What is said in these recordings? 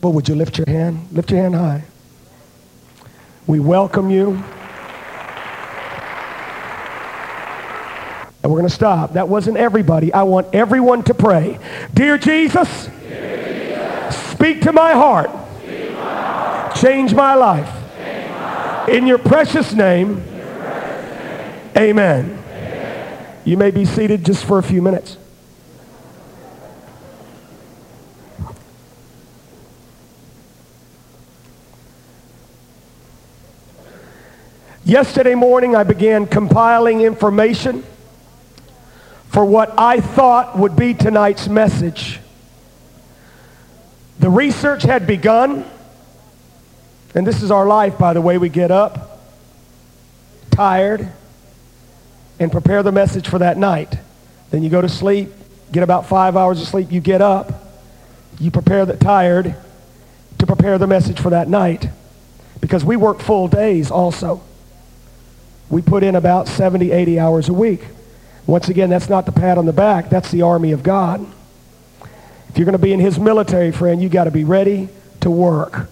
Well, would you lift your hand? Lift your hand high. We welcome you. And we're going to stop. That wasn't everybody. I want everyone to pray. Dear Jesus, speak to my heart. Change my life. In your precious name, amen. You may be seated just for a few minutes. Yesterday morning, I began compiling information for what I thought would be tonight's message. The research had begun, and this is our life, by the way. We get up, tired, and prepare the message for that night. Then you go to sleep, get about 5 hours of sleep, you get up, you prepare tired to prepare the message for that night. Because we work full days also. We put in about 70, 80 hours a week. Once again, that's not the pat on the back, that's the army of God. If you're going to be in his military, friend, you got to be ready to work.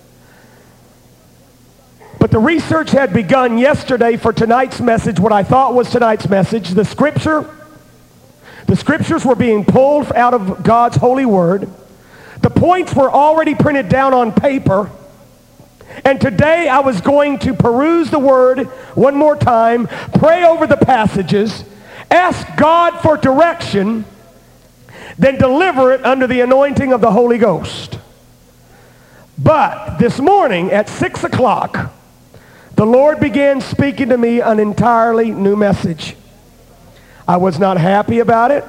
But the research had begun yesterday for tonight's message, what I thought was tonight's message. The scriptures were being pulled out of God's holy word. The points were already printed down on paper. And today I was going to peruse the word one more time, pray over the passages, ask God for direction, then deliver it under the anointing of the Holy Ghost. But this morning at 6 o'clock, the Lord began speaking to me an entirely new message. I was not happy about it.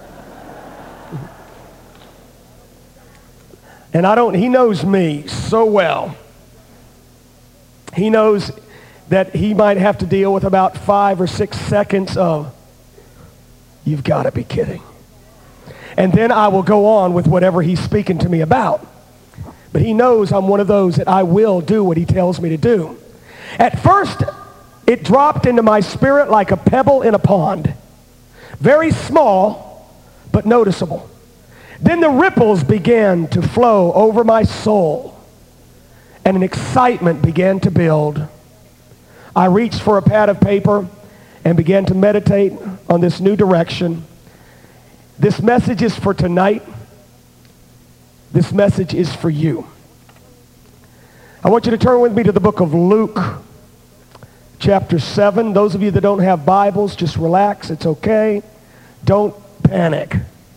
And he knows me so well. He knows that he might have to deal with about 5 or 6 seconds of, you've got to be kidding. And then I will go on with whatever he's speaking to me about. But he knows I'm one of those that I will do what he tells me to do. At first, it dropped into my spirit like a pebble in a pond. Very small, but noticeable. Then the ripples began to flow over my soul, and an excitement began to build. I reached for a pad of paper and began to meditate on this new direction. This message is for tonight. This message is for you. I want you to turn with me to the book of Luke, chapter 7. Those of you that don't have Bibles, just relax. It's okay. Don't panic.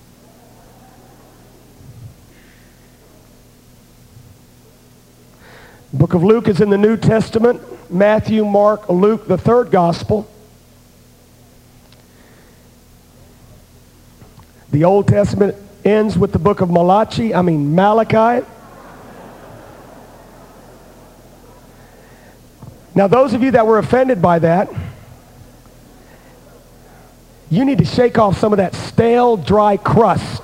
The book of Luke is in the New Testament. Matthew, Mark, Luke, the third gospel. The Old Testament ends with the book of Malachi. Now, those of you that were offended by that, you need to shake off some of that stale, dry crust.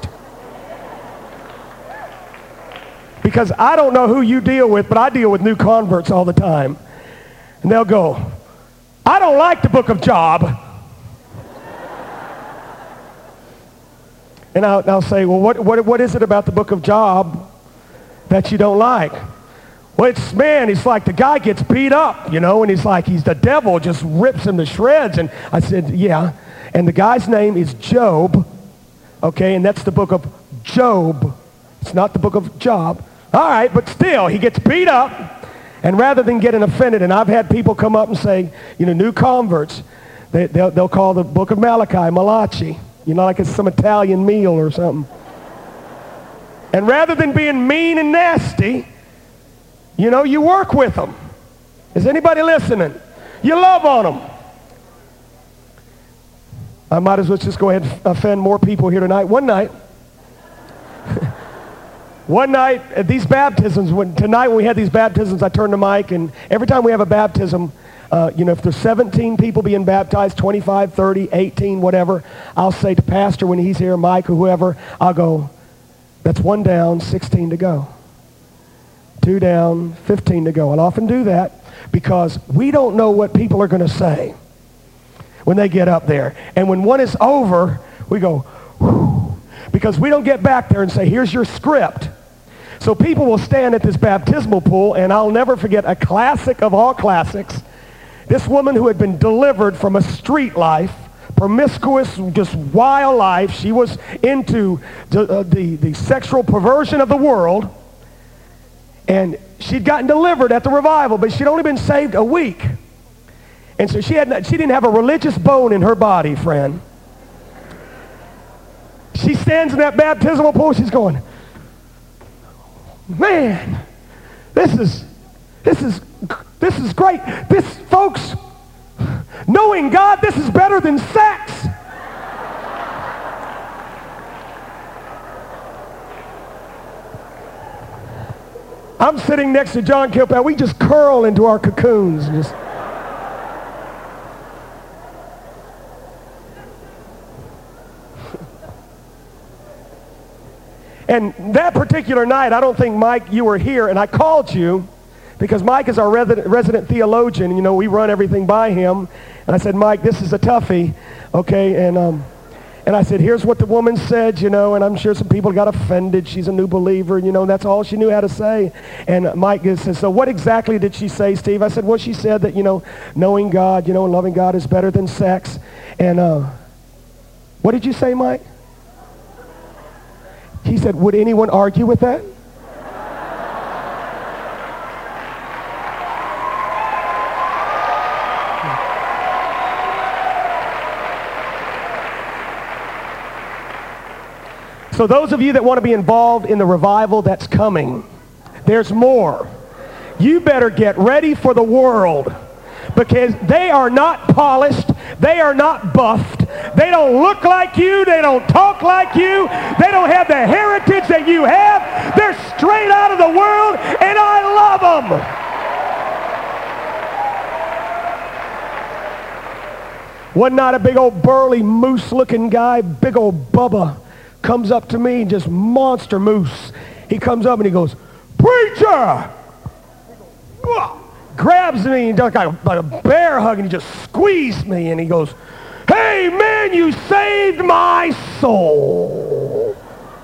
Because I don't know who you deal with, but I deal with new converts all the time. And they'll go, I don't like the book of Job. And I'll say, well, what is it about the book of Job that you don't like? Well, it's like the guy gets beat up, and he's the devil just rips him to shreds. And I said, yeah. And the guy's name is Job, okay, and that's the book of Job. It's not the book of Job. All right, but still, he gets beat up, and rather than getting offended, and I've had people come up and say, new converts, they'll call the book of Malachi, like it's some Italian meal or something. And rather than being mean and nasty, you work with them. Is anybody listening? You love on them. I might as well just go ahead and offend more people here tonight. One night, at these baptisms, tonight when we had these baptisms, I turned to Mike, and every time we have a baptism, if there's 17 people being baptized, 25, 30, 18, whatever, I'll say to Pastor when he's here, Mike or whoever, I'll go, that's 1 down, 16 to go. 2 down, 15 to go. I'll often do that because we don't know what people are going to say when they get up there. And when one is over, we go, whew, because we don't get back there and say, here's your script. So people will stand at this baptismal pool, and I'll never forget a classic of all classics. This woman who had been delivered from a street life, promiscuous, just wild life. She was into the sexual perversion of the world. And she'd gotten delivered at the revival, but she'd only been saved a week. And so she didn't have a religious bone in her body, friend. She stands in that baptismal pool. She's going, man, this is great. This, folks, knowing God, this is better than sex. I'm sitting next to John Kilpatrick. We just curl into our cocoons and just. And that particular night, I don't think, Mike, you were here, and I called you because Mike is our resident theologian. You know, we run everything by him. And I said, Mike, this is a toughie, okay? And I said, here's what the woman said, you know, and I'm sure some people got offended. She's a new believer, you know, and that's all she knew how to say. And Mike says, so what exactly did she say, Steve? I said, well, she said that, you know, knowing God, you know, and loving God is better than sex. And what did you say, Mike? He said, would anyone argue with that? So those of you that want to be involved in the revival that's coming, there's more. You better get ready for the world, because they are not polished. They are not buffed. They don't look like you. They don't talk like you. They don't have the heritage that you have. They're straight out of the world, and I love them. One night, a big old burly moose-looking guy, big old Bubba, comes up to me, just monster moose. He comes up and he goes, preacher! Grabs me and does like a bear hug, and he just squeezed me, and he goes, hey man, you saved my soul.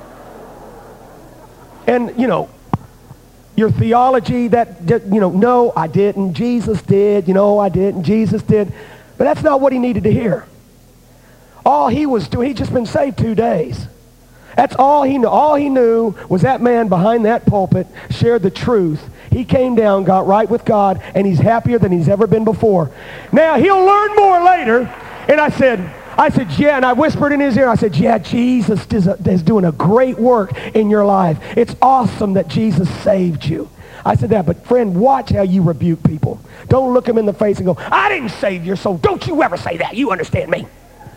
And you know, your theology that, you know, no, I didn't, Jesus did, you know, I didn't, Jesus did. But that's not what he needed to hear. All he was doing, he'd just been saved 2 days. That's all he knew. All he knew was that man behind that pulpit shared the truth. He came down, got right with God, and he's happier than he's ever been before. Now, he'll learn more later. And I said, yeah, and I whispered in his ear, I said, yeah, Jesus is doing a great work in your life. It's awesome that Jesus saved you. I said that, but friend, watch how you rebuke people. Don't look them in the face and go, I didn't save your soul. Don't you ever say that. You understand me.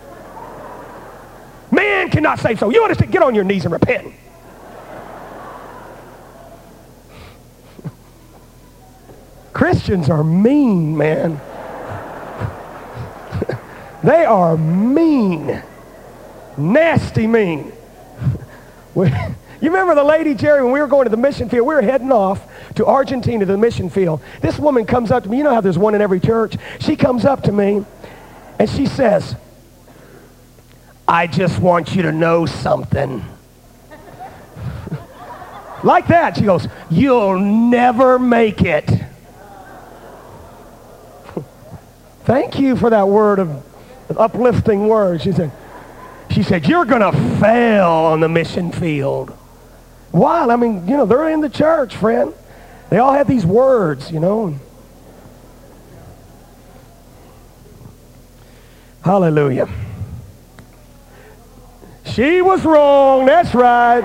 Man cannot save soul. You understand? Get on your knees and repent. Christians are mean, man. They are mean. Nasty mean. You remember the lady, Jerry, when we were going to the mission field, we were heading off to Argentina, to the mission field. This woman comes up to me. You know how there's one in every church? She comes up to me, and she says, I just want you to know something. Like that. She goes, you'll never make it. Thank you for that word of uplifting words. She said, you're going to fail on the mission field. Why? I mean, you know, they're in the church, friend. They all have these words, you know. Hallelujah. She was wrong. That's right.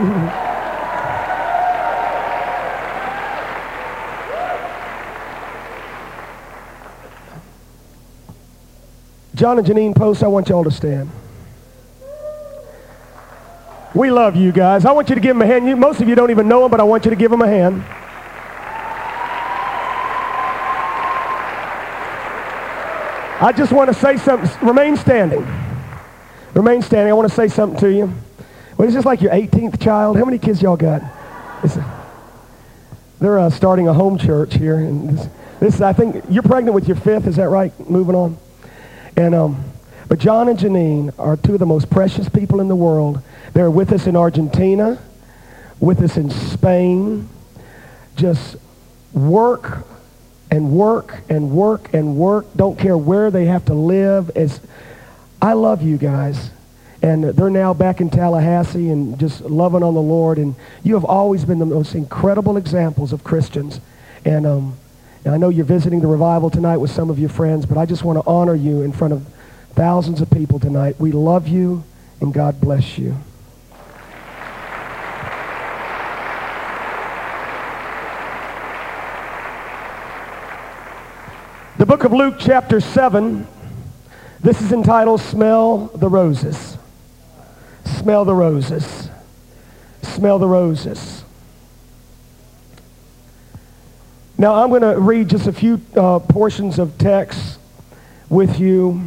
John and Janine Post, I want y'all to stand. We love you guys. I want you to give them a hand. Most of you don't even know them, but I want you to give them a hand. I just want to say something. Remain standing. Remain standing. I want to say something to you. Well, it's just like your 18th child. How many kids y'all got? They're starting a home church here. And this, I think, you're pregnant with your 5th. Is that right? Moving on. And but John and Janine are two of the most precious people in the world. They're with us in Argentina. with us in Spain. Just work and work and work and work. Don't care where they have to live. I love you guys. And they're now back in Tallahassee and just loving on the Lord. And you have always been the most incredible examples of Christians. And I know you're visiting the revival tonight with some of your friends, but I just want to honor you in front of thousands of people tonight. We love you, and God bless you. The book of Luke, chapter 7, this is entitled, Smell the Roses. Smell the roses. Smell the roses. Now, I'm going to read just a few portions of text with you,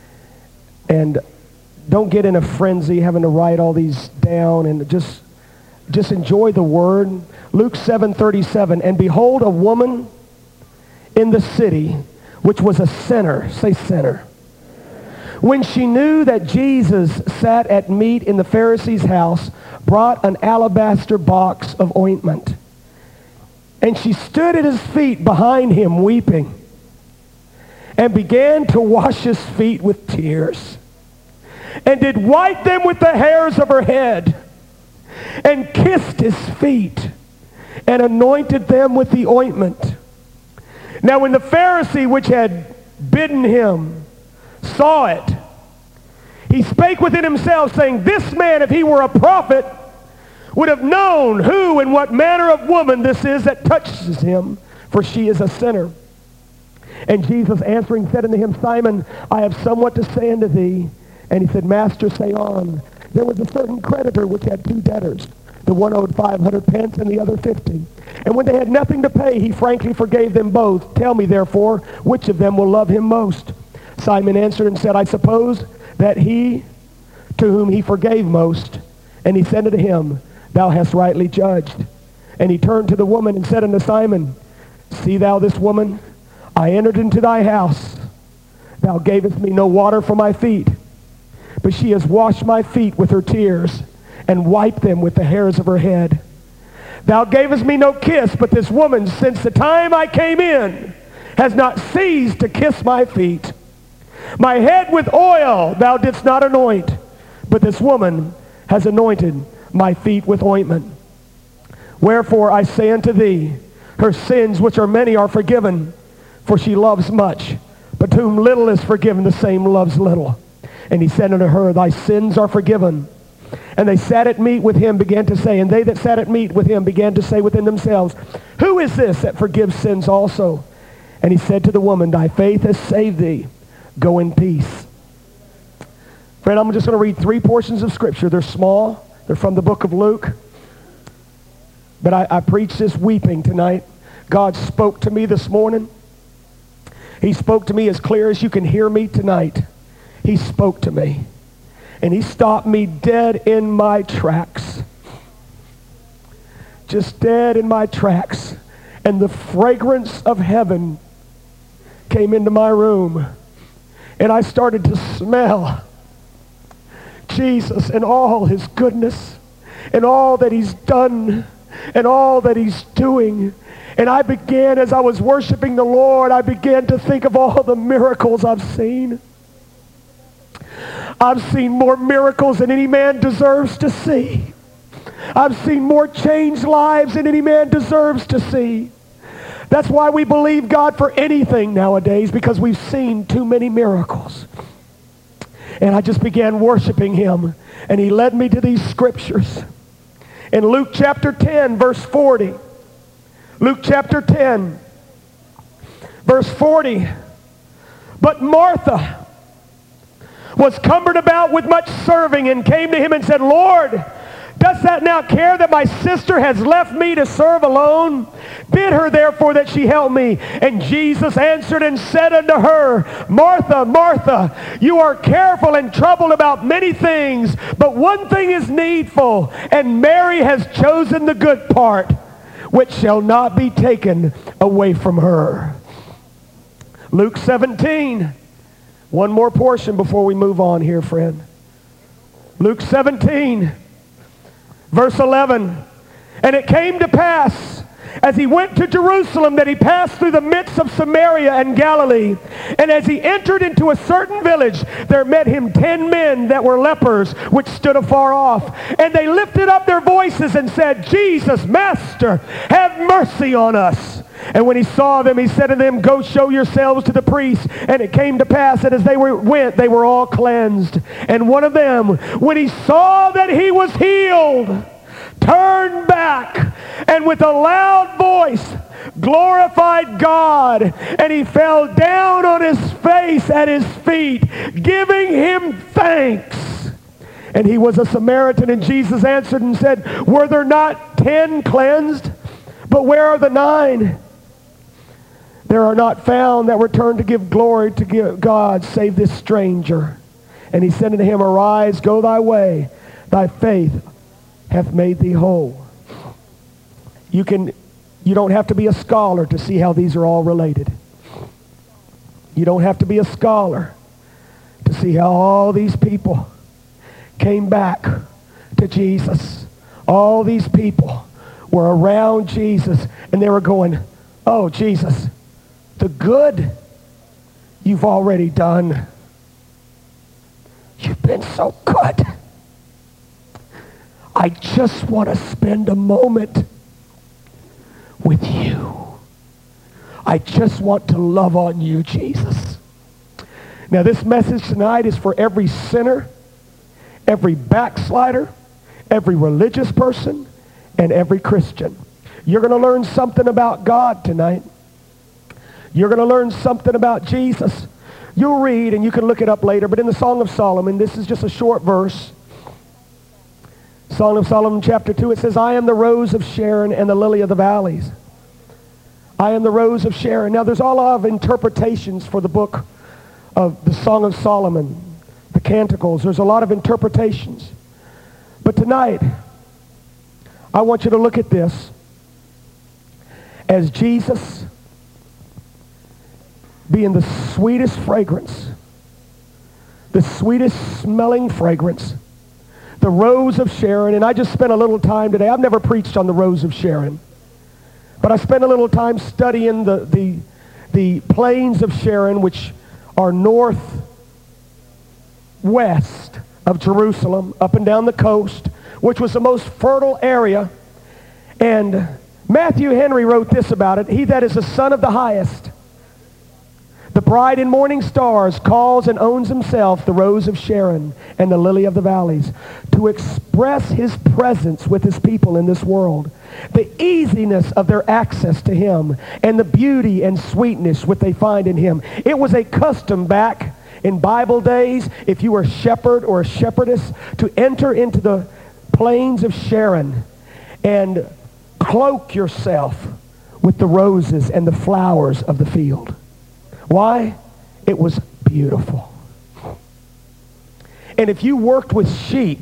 and don't get in a frenzy having to write all these down, and just enjoy the word. Luke 7:37, and behold, a woman in the city, which was a sinner, say sinner, when she knew that Jesus sat at meat in the Pharisee's house, brought an alabaster box of ointment. And she stood at his feet behind him weeping, and began to wash his feet with tears, and did wipe them with the hairs of her head, and kissed his feet, and anointed them with the ointment. Now when the Pharisee which had bidden him saw it, he spake within himself, saying, this man, if he were a prophet, would have known who and what manner of woman this is that touches him, for she is a sinner. And Jesus answering said unto him, Simon, I have somewhat to say unto thee. And he said, Master, say on. There was a certain creditor which had two debtors. The one owed 500 pence and the other 50. And when they had nothing to pay, he frankly forgave them both. Tell me, therefore, which of them will love him most? Simon answered and said, I suppose that he to whom he forgave most. And he said unto him, Thou hast rightly judged. And he turned to the woman and said unto Simon, See thou this woman? I entered into thy house. Thou gavest me no water for my feet, but she has washed my feet with her tears, and wiped them with the hairs of her head. Thou gavest me no kiss, but this woman, since the time I came in, has not ceased to kiss my feet. My head with oil thou didst not anoint, but this woman has anointed my feet with ointment. Wherefore I say unto thee, her sins, which are many, are forgiven, for she loves much. But to whom little is forgiven, the same loves little. And he said unto her, Thy sins are forgiven. And they sat at meat with him, began to say, and they that sat at meat with him began to say within themselves, Who is this that forgives sins also? And he said to the woman, Thy faith has saved thee. Go in peace. Friend, I'm just going to read three portions of Scripture. They're small. They're from the book of Luke. But I preached this weeping tonight. God spoke to me this morning. He spoke to me as clear as you can hear me tonight. He spoke to me. And he stopped me dead in my tracks. Just dead in my tracks. And the fragrance of heaven came into my room. And I started to smell Jesus and all his goodness and all that he's done and all that he's doing. And I began, as I was worshiping the Lord, I began to think of all the miracles I've seen. I've seen more miracles than any man deserves to see. I've seen more changed lives than any man deserves to see. That's why we believe God for anything nowadays, because we've seen too many miracles. And I just began worshiping him, and he led me to these scriptures. In Luke chapter 10, verse 40. Luke chapter 10, verse 40. But Martha was cumbered about with much serving, and came to him and said, Lord, dost thou not care that my sister has left me to serve alone? Bid her therefore that she help me. And Jesus answered and said unto her, Martha, Martha, you are careful and troubled about many things, but one thing is needful, and Mary has chosen the good part, which shall not be taken away from her. Luke 17. One more portion before we move on here, friend. Luke 17. Verse 11, And it came to pass, as he went to Jerusalem, that he passed through the midst of Samaria and Galilee. And as he entered into a certain village, there met him 10 men that were lepers, which stood afar off. And they lifted up their voices and said, Jesus, Master, have mercy on us. And when he saw them, he said to them, Go show yourselves to the priests. And it came to pass that as they went, they were all cleansed. And one of them, when he saw that he was healed, turned back and with a loud voice glorified God, and he fell down on his face at his feet, giving him thanks. And he was a Samaritan. And Jesus answered and said, Were there not 10 cleansed? But where are the 9? There are not found that return to give glory to God, save this stranger. And he said unto him, Arise, go thy way, thy faith hath made thee whole. You don't have to be a scholar to see how these are all related. You don't have to be a scholar to see how all these people came back to Jesus. All these people were around Jesus, and they were going, Oh, Jesus, the good you've already done. You've been so good. I just want to spend a moment with you. I just want to love on you, Jesus. Now, this message tonight is for every sinner, every backslider, every religious person, and every Christian. You're going to learn something about God tonight. You're going to learn something about Jesus. You'll read, and you can look it up later, but in the Song of Solomon, this is just a short verse. Song of Solomon chapter 2, it says, I am the rose of Sharon and the lily of the valleys. I am the rose of Sharon. Now, there's a lot of interpretations for the book of the Song of Solomon, the Canticles. There's a lot of interpretations. But tonight, I want you to look at this as Jesus being the sweetest fragrance, the sweetest smelling fragrance, the rose of Sharon. And I just spent a little time today. I've never preached on the rose of Sharon, but I spent a little time studying the plains of Sharon, which are northwest of Jerusalem, up and down the coast, which was the most fertile area. And Matthew Henry wrote this about it. He that is the son of the highest, the bright and morning stars, calls and owns himself the rose of Sharon and the lily of the valleys, to express his presence with his people in this world, the easiness of their access to him, and the beauty and sweetness which they find in him. It was a custom back in Bible days, if you were a shepherd or a shepherdess, to enter into the plains of Sharon and cloak yourself with the roses and the flowers of the field. Why? It was beautiful. And if you worked with sheep,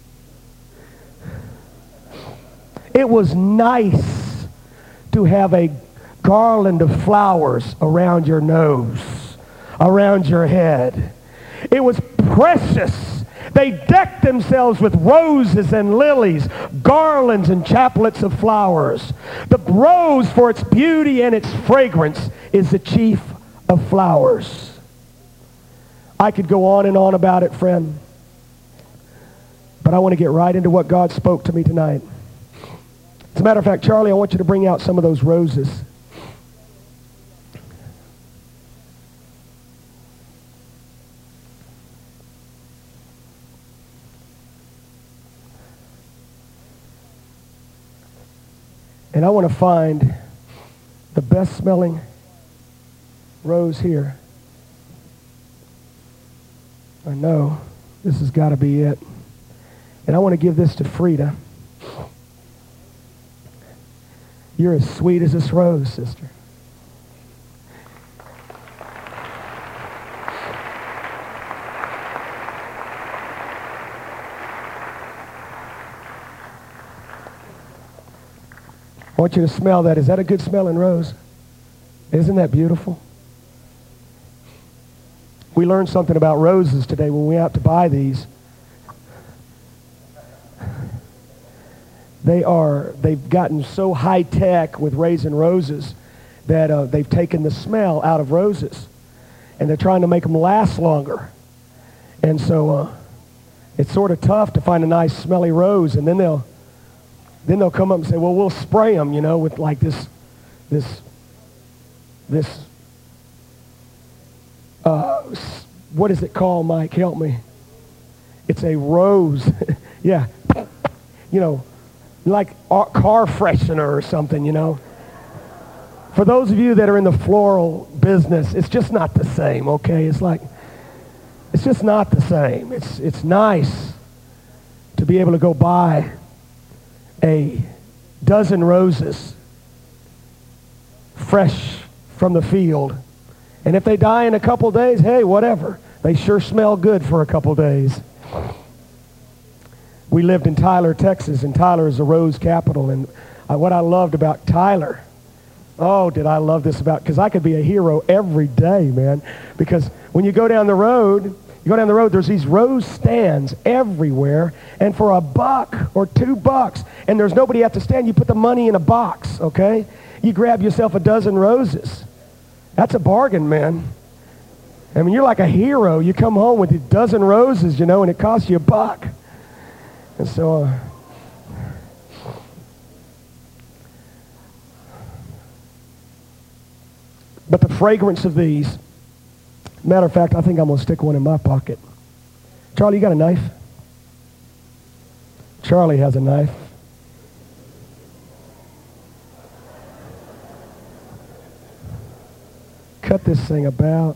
it was nice to have a garland of flowers around your nose, around your head. It was precious. They decked themselves with roses and lilies, garlands and chaplets of flowers. The rose, for its beauty and its fragrance, is the chief of flowers. I could go on and on about it, friend, but I want to get right into what God spoke to me tonight. As a matter of fact, Charlie, I want you to bring out some of those roses. And I want to find the best smelling rose here. I know this has got to be it. And I want to give this to Frida. You're as sweet as this rose, sister. I want you to smell that. Is that a good smelling rose? Isn't that beautiful? We learned something about roses today when we went out to buy these. they've gotten so high tech with raising roses that they've taken the smell out of roses, and they're trying to make them last longer. And so it's sort of tough to find a nice smelly rose, and then they'll come up and say, well, we'll spray them, with like this what is it called, Mike? Help me. It's a rose. Yeah. Like car freshener or something, For those of you that are in the floral business, it's just not the same, okay? It's just not the same. It's nice to be able to go buy a dozen roses fresh from the field. And if they die in a couple days, hey, whatever. They sure smell good for a couple days. We lived in Tyler, Texas, and Tyler is the rose capital. And what I loved about Tyler, did I love this because I could be a hero every day, man. Because when you go down the road, there's these rose stands everywhere, and for $1 or $2, and there's nobody at the stand, you put the money in a box, okay? You grab yourself a dozen roses. That's a bargain, man. I mean, you're like a hero. You come home with a dozen roses, and it costs you $1. And so, but the fragrance of these, matter of fact, I think I'm going to stick one in my pocket. Charlie, you got a knife? Charlie has a knife. Cut this thing about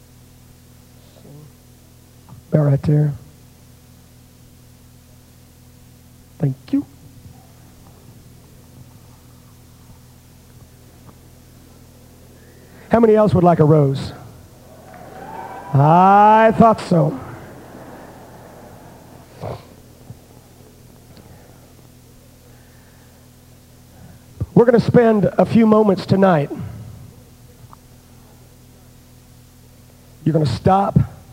right there. Thank you. How many else would like a rose? I thought so. We're going to spend a few moments tonight. You're going to stop.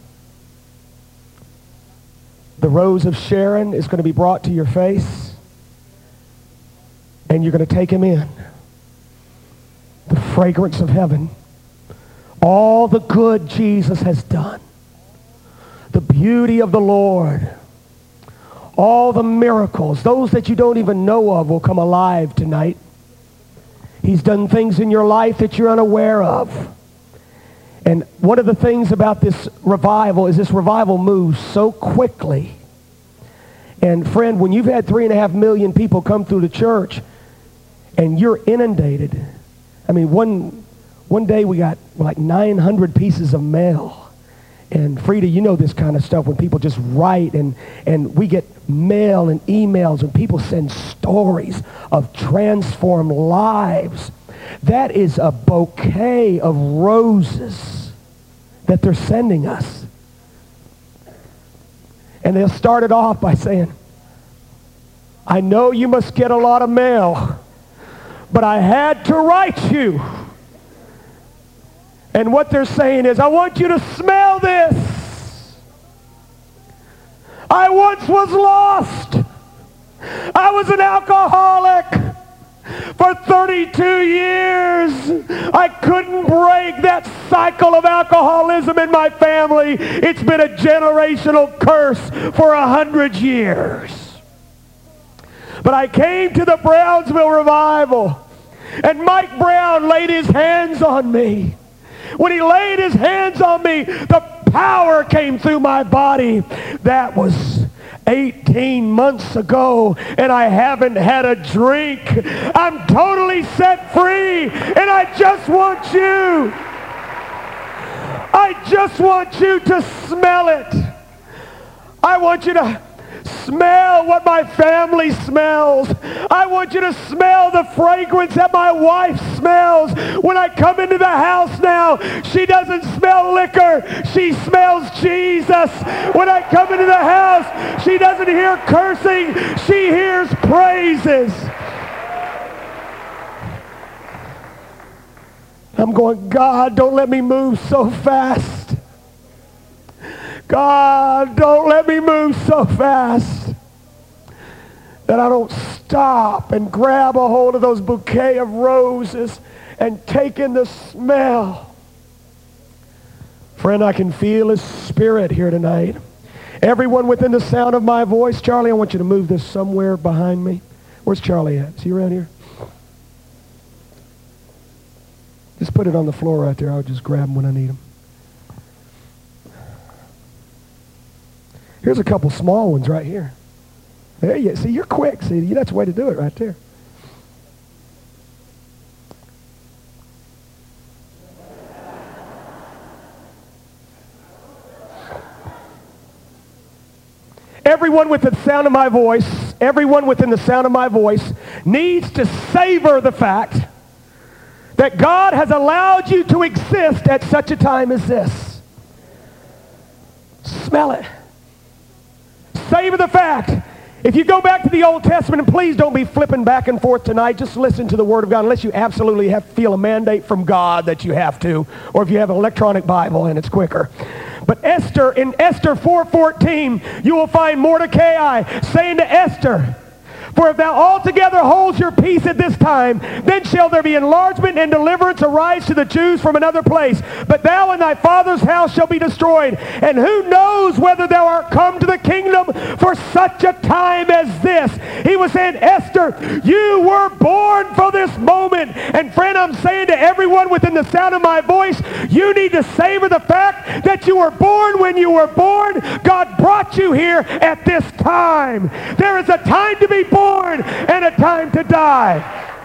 The rose of Sharon is going to be brought to your face, and you're going to take him in. The fragrance of heaven. All the good Jesus has done. The beauty of the Lord. All the miracles. Those that you don't even know of will come alive tonight. He's done things in your life that you're unaware of. And one of the things about this revival is this revival moves so quickly. And friend, when you've had 3.5 million people come through the church and you're inundated. I mean, one day we got like 900 pieces of mail. And Frida, you know this kind of stuff when people just write and we get mail and emails and people send stories of transformed lives. That is a bouquet of roses that they're sending us. And they'll start it off by saying, I know you must get a lot of mail, but I had to write you. And what they're saying is, I want you to smell this. I once was lost. I was an alcoholic. For 32 years, I couldn't break that cycle of alcoholism in my family. It's been a generational curse for 100 years. But I came to the Brownsville revival, and Mike Brown laid his hands on me. When he laid his hands on me, the power came through my body. That was 18 months ago, and I haven't had a drink. I'm totally set free, and I just want you to smell it. I want you to smell what my family smells. I want you to smell the fragrance that my wife smells. When I come into the house now, she doesn't smell liquor. She smells Jesus. When I come into the house, she doesn't hear cursing. She hears praises. I'm going, God, don't let me move so fast. God, don't let me move so fast that I don't stop and grab a hold of those bouquet of roses and take in the smell. Friend, I can feel his spirit here tonight. Everyone within the sound of my voice, Charlie, I want you to move this somewhere behind me. Where's Charlie at? Is he around here? Just put it on the floor right there. I'll just grab him when I need him. Here's a couple small ones right here. There you see, you're quick. See, that's the way to do it right there. Everyone within the sound of my voice, everyone within the sound of my voice needs to savor the fact that God has allowed you to exist at such a time as this. Smell it. Savor the fact. If you go back to the Old Testament, and please don't be flipping back and forth tonight, just listen to the Word of God, unless you absolutely feel a mandate from God that you have to, or if you have an electronic Bible and it's quicker. But Esther, in Esther 4:14, you will find Mordecai saying to Esther, "For if thou altogether holds your peace at this time, then shall there be enlargement and deliverance arise to the Jews from another place. But thou and thy father's house shall be destroyed. And who knows whether thou art come to the kingdom for such a time as this?" He was saying, Esther, you were born for this moment. And friend, I'm saying to everyone within the sound of my voice, you need to savor the fact that you were born when you were born. God brought you here at this time. There is a time to be born and a time to die.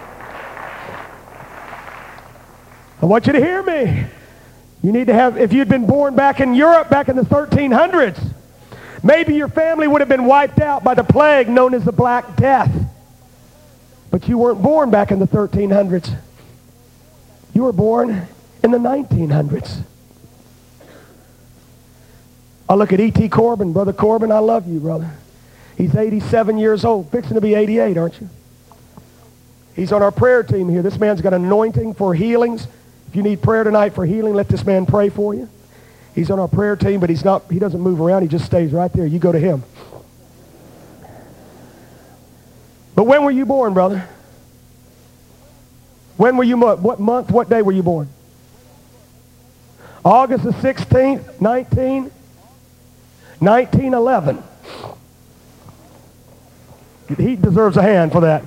I want you to hear me. You need to have, if you'd been born back in Europe back in the 1300s, maybe your family would have been wiped out by the plague known as the Black Death. But you weren't born back in the 1300s. You were born in the 1900s. I look at E.T. Corbin. Brother Corbin, I love you, brother. He's 87 years old, fixing to be 88, aren't you? He's on our prayer team here. This man's got anointing for healings. If you need prayer tonight for healing, let this man pray for you. He's on our prayer team, but he doesn't move around. He just stays right there. You go to him. But when were you born, brother? When were you, what month, what day were you born? August the 16th, 1911. He deserves a hand for that.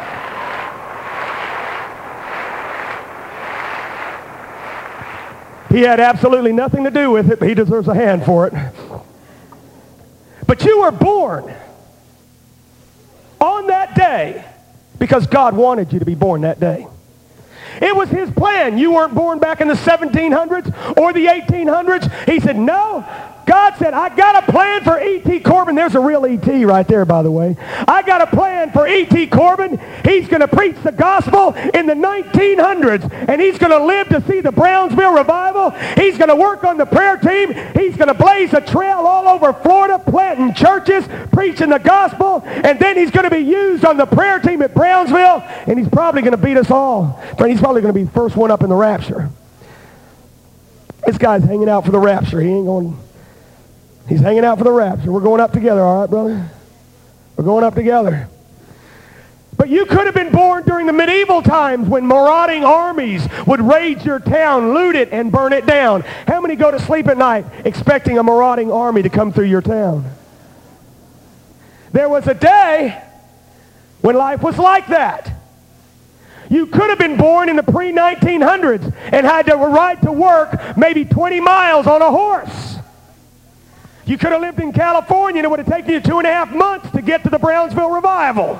He had absolutely nothing to do with it, but he deserves a hand for it. But you were born on that day because God wanted you to be born that day. It was his plan. You weren't born back in the 1700s or the 1800s. He said, no. God said, I got a plan for E.T. Corbin. There's a real E.T. right there, by the way. I got a plan for E.T. Corbin. He's going to preach the gospel in the 1900s, and he's going to live to see the Brownsville revival. He's going to work on the prayer team. He's going to blaze a trail all over Florida, planting churches, preaching the gospel, and then he's going to be used on the prayer team at Brownsville, and he's probably going to beat us all. But he's probably going to be the first one up in the rapture. This guy's hanging out for the rapture. He's hanging out for the rapture. We're going up together, all right, brother? We're going up together. But you could have been born during the medieval times when marauding armies would raid your town, loot it, and burn it down. How many go to sleep at night expecting a marauding army to come through your town? There was a day when life was like that. You could have been born in the pre-1900s and had to ride to work maybe 20 miles on a horse. You could have lived in California and it would have taken you 2.5 months to get to the Brownsville revival.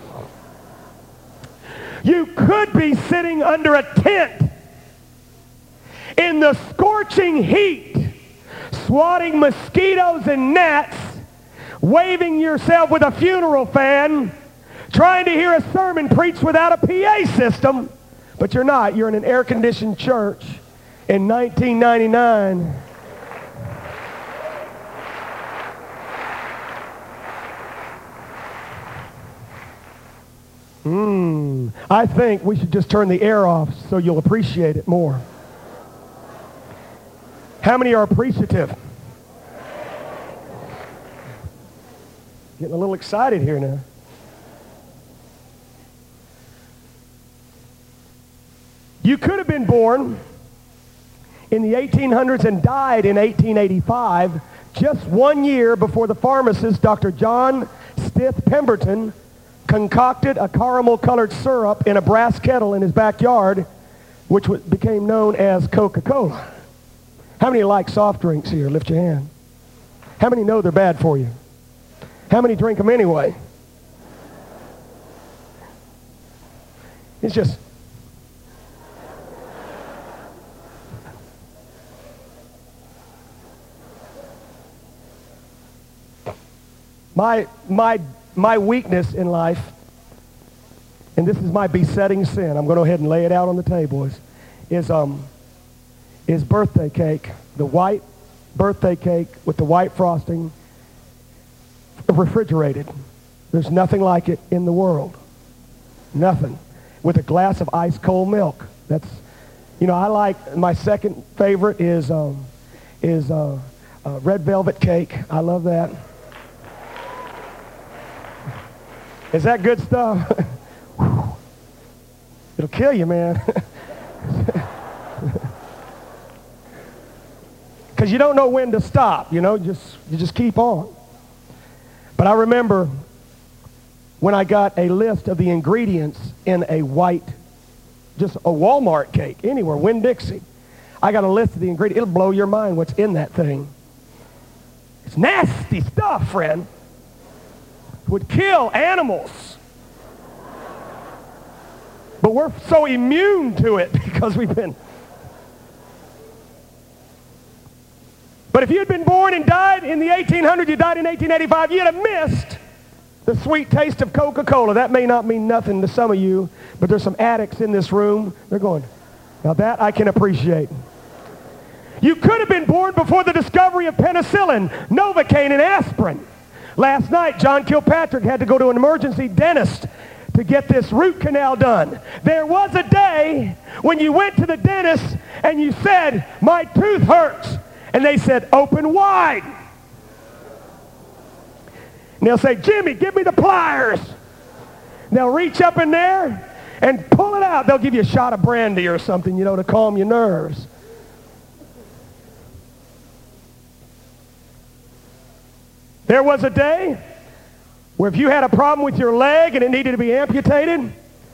You could be sitting under a tent in the scorching heat, swatting mosquitoes and gnats, waving yourself with a funeral fan, trying to hear a sermon preached without a PA system, but you're not. You're in an air-conditioned church in 1999. I think we should just turn the air off so you'll appreciate it more. How many are appreciative? Getting a little excited here now. You could have been born in the 1800s and died in 1885, just 1 year before the pharmacist, Dr. John Stith Pemberton, concocted a caramel-colored syrup in a brass kettle in his backyard, which became known as Coca-Cola. How many like soft drinks here? Lift your hand. How many know they're bad for you? How many drink them anyway? It's just... My weakness in life, and this is my besetting sin, I'm going to go ahead and lay it out on the table, is birthday cake. The white birthday cake with the white frosting, refrigerated. There's nothing like it in the world. Nothing. With a glass of ice cold milk. That's, I like, my second favorite is red velvet cake. I love that. Is that good stuff? It'll kill you, man. Because you don't know when to stop, you just keep on. But I remember when I got a list of the ingredients in a white, just a Walmart cake, anywhere, Winn-Dixie. I got a list of the ingredients. It'll blow your mind what's in that thing. It's nasty stuff, friend. Would kill animals. But we're so immune to it because we've been. But if you had been born and died in the 1800s, you died in 1885, you'd have missed the sweet taste of Coca-Cola. That may not mean nothing to some of you, but there's some addicts in this room. They're going, now that I can appreciate. You could have been born before the discovery of penicillin, Novocaine, and aspirin. Last night, John Kilpatrick had to go to an emergency dentist to get this root canal done. There was a day when you went to the dentist and you said, my tooth hurts. And they said, open wide. And they'll say, Jimmy, give me the pliers. And they'll reach up in there and pull it out. They'll give you a shot of brandy or something, to calm your nerves. There was a day where if you had a problem with your leg and it needed to be amputated,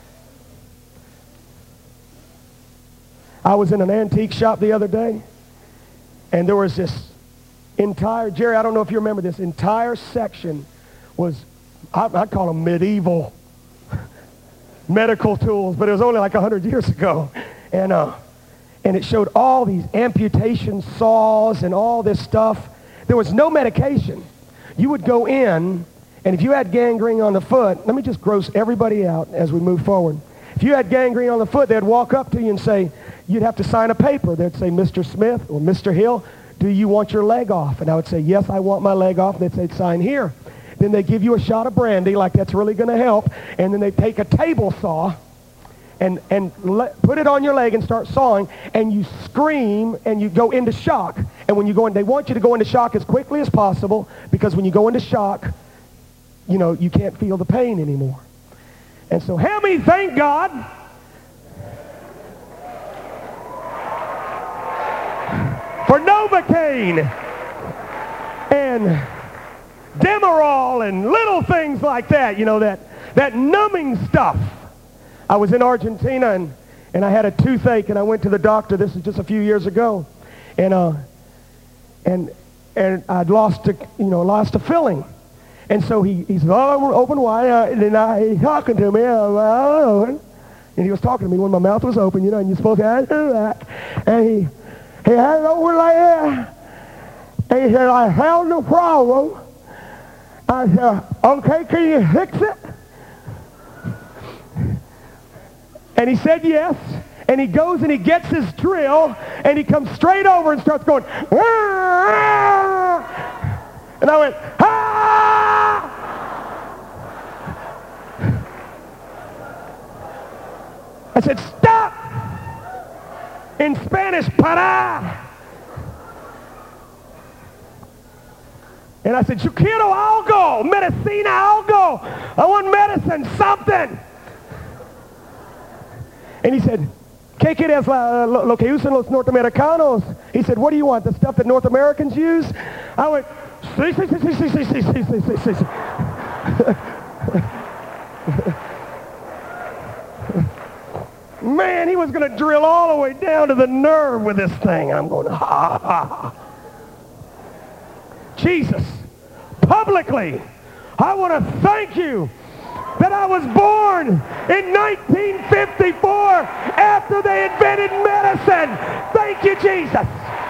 I was in an antique shop the other day, and there was this entire, Jerry, I don't know if you remember, this entire section was, I call them medieval medical tools, but it was only like 100 years ago. And it showed all these amputation saws and all this stuff. There was no medication. You would go in, and if you had gangrene on the foot, let me just gross everybody out as we move forward. If you had gangrene on the foot, they'd walk up to you and say, you'd have to sign a paper. They'd say, Mr. Smith or Mr. Hill, do you want your leg off? And I would say, yes, I want my leg off. And they'd say, sign here. Then they'd give you a shot of brandy, like that's really going to help. And then they'd take a table saw and put it on your leg and start sawing, and you scream and you go into shock. And when you go in, they want you to go into shock as quickly as possible, because when you go into shock, you can't feel the pain anymore. And so help me thank God for Novocaine and Demerol and little things like that, that numbing stuff. I was in Argentina and I had a toothache, and I went to the doctor. This is just a few years ago, and I'd lost a filling, and so he said, "Oh, open wide," and he's talking to me, and he was talking to me when my mouth was open, and you're supposed to do that, and he had it over like that, and he said, "I have no problem." I said, "Okay, can you fix it?" And he said yes, and he goes and he gets his drill, and he comes straight over and starts going, "Ah!" And I went, "Ah!" I said, "Stop!" In Spanish, "Para!" And I said, "Yo quiero algo, medicina, algo. I want medicine, something." And he said, ¿Qué quieres lo que usan los norteamericanos? He said, what do you want? The stuff that North Americans use? I went, sí, sí, sí, sí, sí, sí, sí, sí, sí, sí, sí. Man, he was going to drill all the way down to the nerve with this thing. I'm going, ha, ha, ha. Jesus, publicly, I want to thank you that I was born in 1954 after they invented medicine. Thank you, Jesus.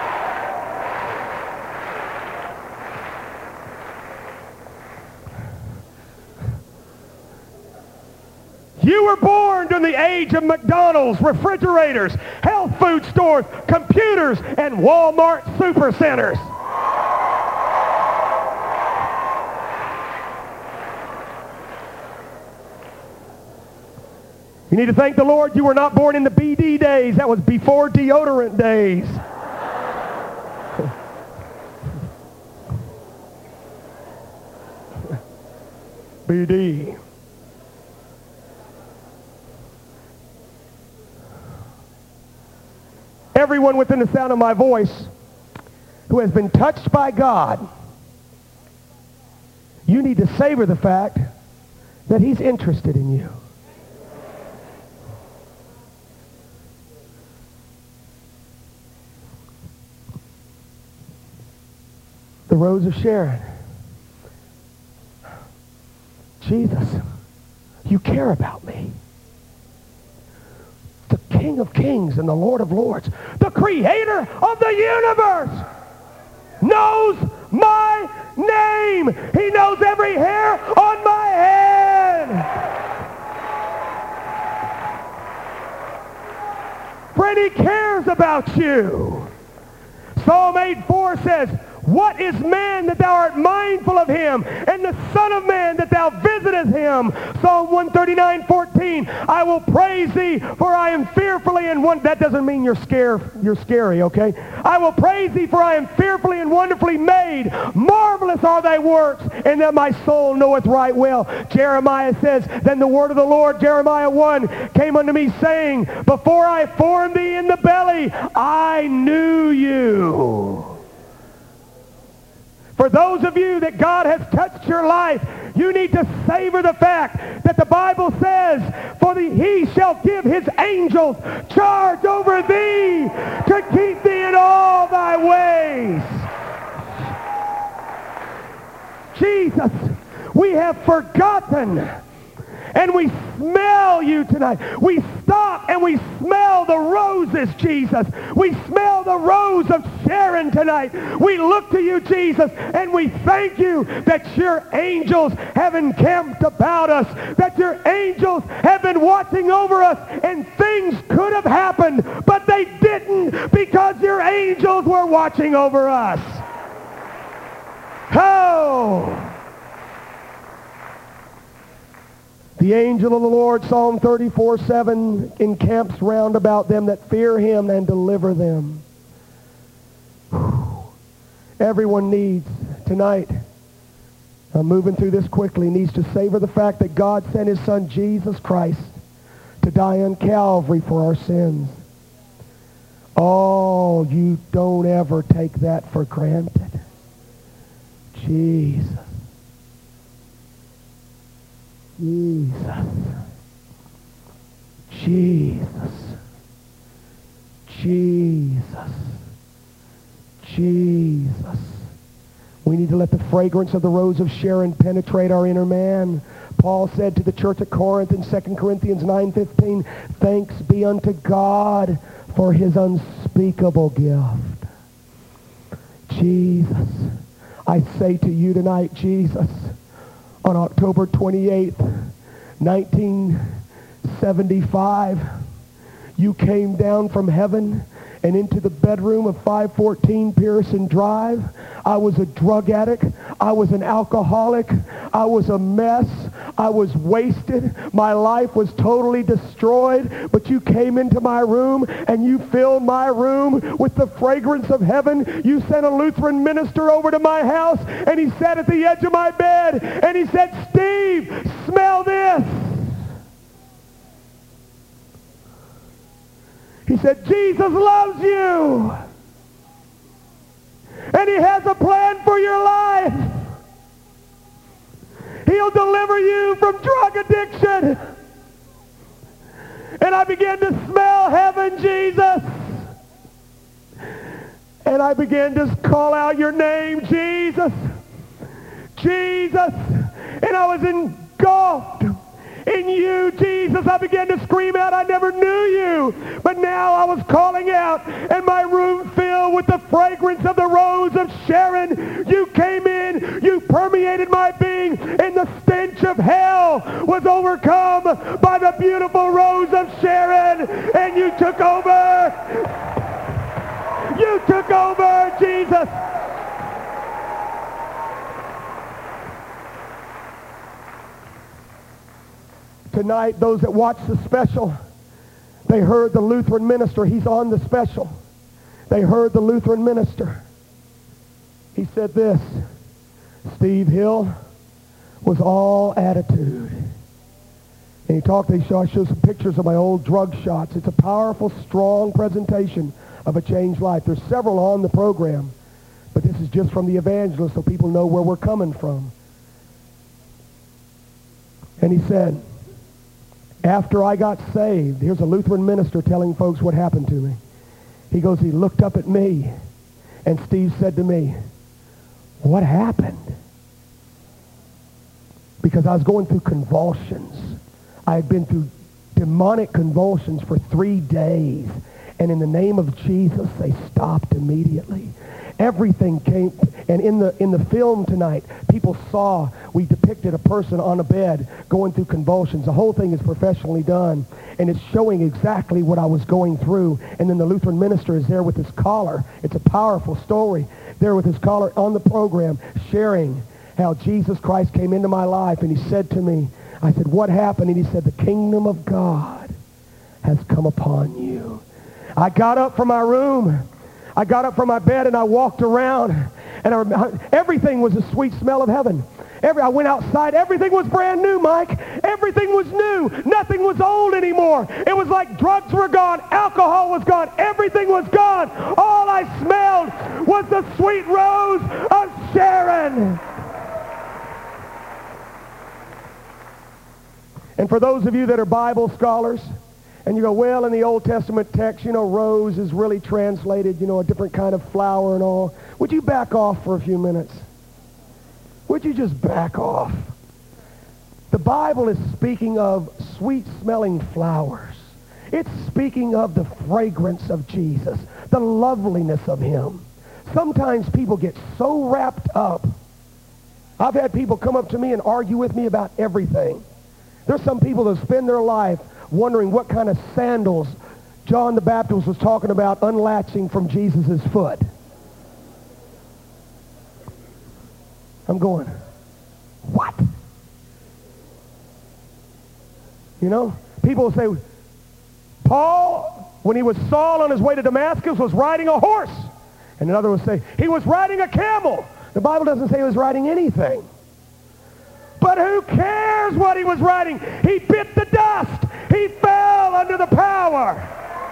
You were born during the age of McDonald's, refrigerators, health food stores, computers, and Walmart supercenters. You need to thank the Lord you were not born in the BD days. That was before deodorant days. BD. Everyone within the sound of my voice who has been touched by God, you need to savor the fact that he's interested in you. The Rose of Sharon. Jesus, you care about me. The King of Kings and the Lord of Lords, the Creator of the universe, knows my name. He knows every hair on my head. Friend, he cares about you. Psalm 8:4 says, what is man that thou art mindful of him, and the Son of Man that thou visitest him? Psalm 139:14. I will praise thee, for I am fearfully and that doesn't mean you're scary, okay? I will praise thee, for I am fearfully and wonderfully made. Marvelous are thy works, and that my soul knoweth right well. Jeremiah says, then the word of the Lord, Jeremiah 1, came unto me, saying, before I formed thee in the belly, I knew you. For those of you that God has touched your life, you need to savor the fact that the Bible says, for he shall give his angels charge over thee to keep thee in all thy ways. Jesus, we have forgotten, and we smell you tonight. We stop and we smell the roses, Jesus. We smell the rose of Sharon tonight. We look to you, Jesus, and we thank you that your angels have encamped about us, that your angels have been watching over us, and things could have happened, but they didn't because your angels were watching over us. Oh! The angel of the Lord, Psalm 34:7, encamps round about them that fear him and deliver them. Whew. Everyone needs tonight, I'm moving through this quickly, needs to savor the fact that God sent his son Jesus Christ to die on Calvary for our sins. Oh, you don't ever take that for granted. Jesus. Jesus. Jesus. Jesus. Jesus. We need to let the fragrance of the rose of Sharon penetrate our inner man. Paul said to the church at Corinth in 2 Corinthians 9:15, thanks be unto God for his unspeakable gift. Jesus. I say to you tonight, Jesus, on October 28th, 1975, you came down from heaven and into the bedroom of 514 Pearson Drive. I was a drug addict. I was an alcoholic. I was a mess. I was wasted. My life was totally destroyed. But you came into my room and you filled my room with the fragrance of heaven. You sent a Lutheran minister over to my house, and he sat at the edge of my bed and he said, Steve, smell this. He said, Jesus loves you. And he has a plan for your life. He'll deliver you from drug addiction. And I began to smell heaven, Jesus. And I began to call out your name, Jesus. Jesus. And I was engulfed in you, Jesus. I began to scream out, I never knew you. But now I was calling out, and my room filled with the fragrance of the rose of Sharon. You came in, you permeated my being, and the stench of hell was overcome by the beautiful rose of Sharon, and you took over. You took over, Jesus. Tonight, those that watched the special, they heard the Lutheran minister. He's on the special. They heard the Lutheran minister. He said this, Steve Hill was all attitude. And he talked, I showed some pictures of my old drug shots. It's a powerful, strong presentation of a changed life. There's several on the program, but this is just from the evangelist so people know where we're coming from. And he said, after I got saved, here's a Lutheran minister telling folks what happened to me. He goes, he looked up at me, and Steve said to me, what happened? Because I was going through convulsions. I had been through demonic convulsions for 3 days. And in the name of Jesus, they stopped immediately. Everything came, and in the film tonight, people saw, we depicted a person on a bed going through convulsions. The whole thing is professionally done, and it's showing exactly what I was going through. And then the Lutheran minister is there with his collar. It's a powerful story. There with his collar on the program, sharing how Jesus Christ came into my life, and he said to me, I said, what happened? And he said, the kingdom of God has come upon you. I got up from my room. I got up from my bed and I walked around, and everything was a sweet smell of heaven. I went outside. Everything was brand new, Mike. Everything was new. Nothing was old anymore. It was like drugs were gone. Alcohol was gone. Everything was gone. All I smelled was the sweet rose of Sharon. And for those of you that are Bible scholars, and you go, well, in the Old Testament text, rose is really translated, a different kind of flower and all. Would you back off for a few minutes? Would you just back off? The Bible is speaking of sweet-smelling flowers. It's speaking of the fragrance of Jesus, the loveliness of him. Sometimes people get so wrapped up. I've had people come up to me and argue with me about everything. There's some people that spend their life wondering what kind of sandals John the Baptist was talking about unlatching from Jesus' foot. I'm going, what? People will say, Paul, when he was Saul on his way to Damascus, was riding a horse. And another will say, he was riding a camel. The Bible doesn't say he was riding anything. But who cares what he was riding? He bit the dust. He fell under the power.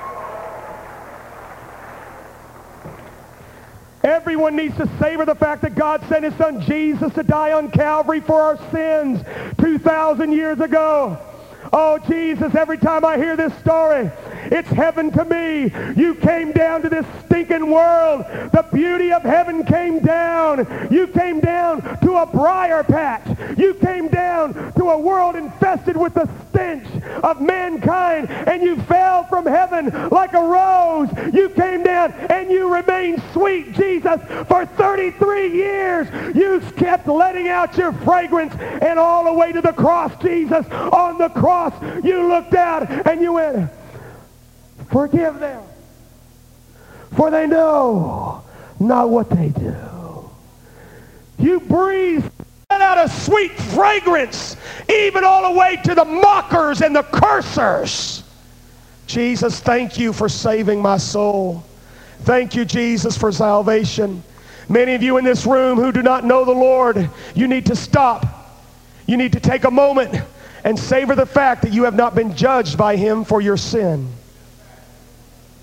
Everyone needs to savor the fact that God sent his son Jesus to die on Calvary for our sins 2,000 years ago. Oh, Jesus, every time I hear this story, it's heaven to me. You came down to this stinking world. The beauty of heaven came down. You came down to a briar patch. You came down to a world infested with the stench of mankind, and you fell from heaven like a rose. You came down and you remained sweet, Jesus, for 33 years. You kept letting out your fragrance, and all the way to the cross, Jesus, on the cross, you looked out and you went, forgive them, for they know not what they do. You breathed out a sweet fragrance, even all the way to the mockers and the cursers. Jesus, thank you for saving my soul. Thank you, Jesus, for salvation. Many of you in this room who do not know the Lord, you need to stop. You need to take a moment and savor the fact that you have not been judged by him for your sin.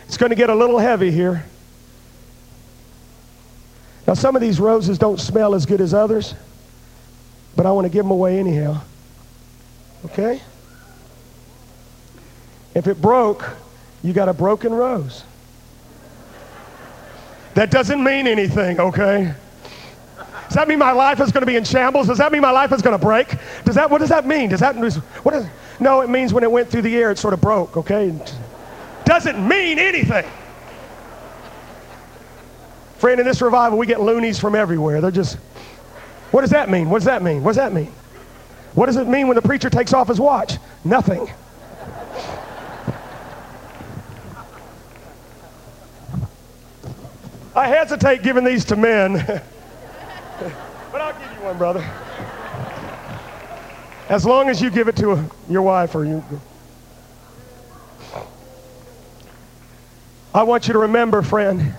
It's going to get a little heavy here. Now, some of these roses don't smell as good as others, but I want to give them away anyhow. Okay? If it broke, you got a broken rose. That doesn't mean anything, okay? Does that mean my life is going to be in shambles? Does that mean my life is going to break? What does that mean? No, it means when it went through the air, it sort of broke, okay? Doesn't mean anything. Friend, in this revival, we get loonies from everywhere. They're just, what does that mean? What does that mean? What does that mean? What does it mean when the preacher takes off his watch? Nothing. I hesitate giving these to men, but I'll give you one, brother. As long as you give it to your wife or you. I want you to remember, friend.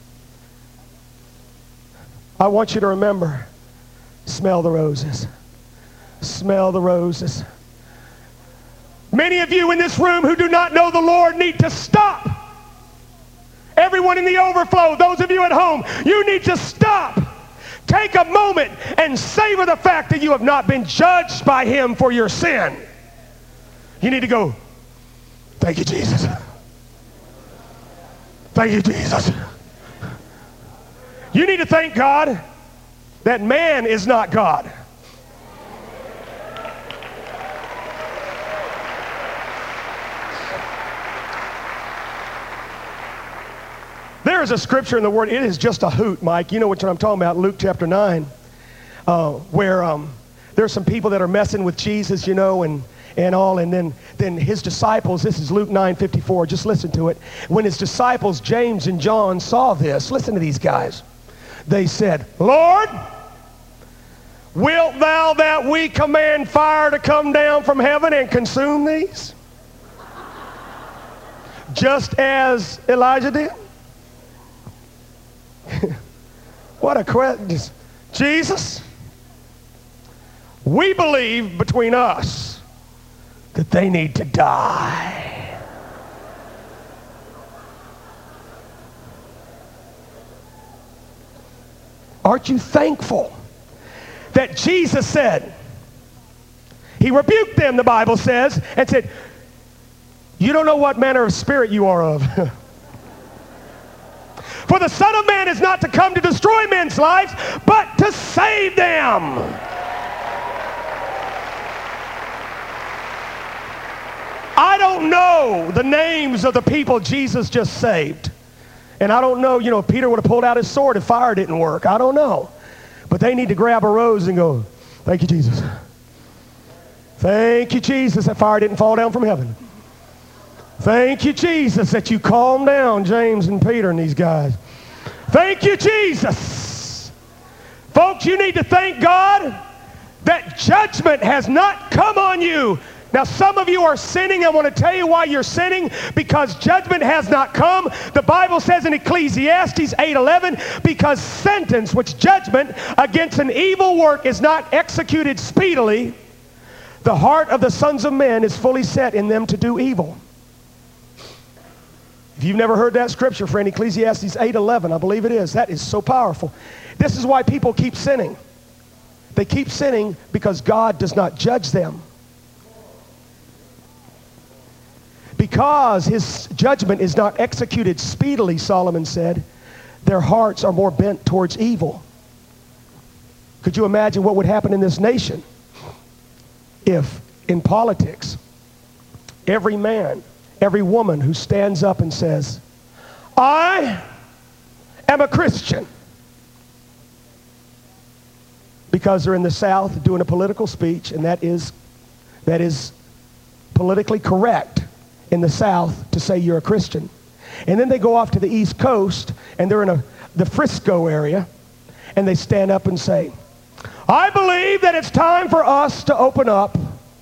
I want you to remember, smell the roses. Smell the roses. Many of you in this room who do not know the Lord need to stop. Everyone in the overflow, those of you at home, you need to stop. Take a moment and savor the fact that you have not been judged by him for your sin. You need to go, thank you, Jesus. Thank you, Jesus. You need to thank God that man is not God. There is a scripture in the Word. It is just a hoot, Mike. You know what I'm talking about, Luke chapter 9, where there's some people that are messing with Jesus, you know, and all, and then his disciples, this is Luke 9:54, just listen to it. When his disciples, James and John, saw this, listen to these guys. They said, Lord, wilt thou that we command fire to come down from heaven and consume these? Just as Elijah did? What a question. Jesus, we believe between us that they need to die. Aren't you thankful that Jesus said, he rebuked them, the Bible says, and said, you don't know what manner of spirit you are of. For the Son of Man is not to come to destroy men's lives, but to save them. I don't know the names of the people Jesus just saved. And I don't know, you know, if Peter would have pulled out his sword if fire didn't work. I don't know. But they need to grab a rose and go, thank you, Jesus. Thank you, Jesus, that fire didn't fall down from heaven. Thank you, Jesus, that you calmed down James and Peter and these guys. Thank you, Jesus. Folks, you need to thank God that judgment has not come on you. Now, some of you are sinning. I want to tell you why you're sinning, because judgment has not come. The Bible says in Ecclesiastes 8:11, because sentence, which judgment against an evil work is not executed speedily, the heart of the sons of men is fully set in them to do evil. If you've never heard that scripture, friend, Ecclesiastes 8:11, I believe it is. That is so powerful. This is why people keep sinning. They keep sinning because God does not judge them. Because his judgment is not executed speedily, Solomon said, their hearts are more bent towards evil. Could you imagine what would happen in this nation if in politics every man, every woman who stands up and says, I am a Christian, because they're in the South doing a political speech, and that is politically correct in the South to say you're a Christian. And then they go off to the East Coast, and they're in the Frisco area, and they stand up and say, I believe that it's time for us to open up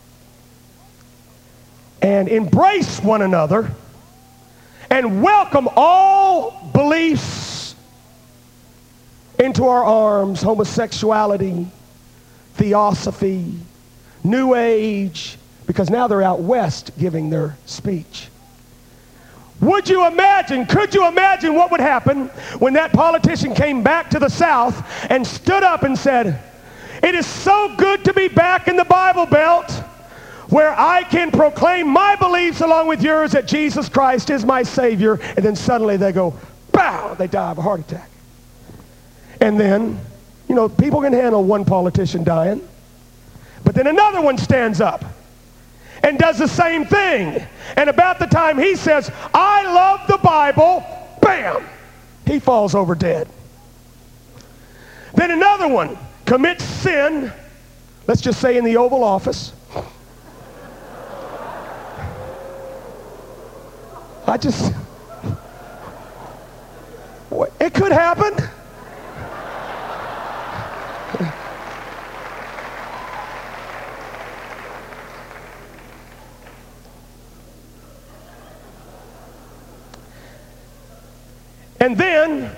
and embrace one another and welcome all beliefs into our arms, homosexuality, theosophy, New Age, because now they're out west giving their speech. Would you imagine, could you imagine what would happen when that politician came back to the South and stood up and said, it is so good to be back in the Bible Belt where I can proclaim my beliefs along with yours that Jesus Christ is my Savior, and then suddenly they go, bow, they die of a heart attack. And then, you know, people can handle one politician dying, but then another one stands up and does the same thing. And about the time he says, I love the Bible, bam, he falls over dead. Then another one commits sin, let's just say in the Oval Office. It could happen. And then,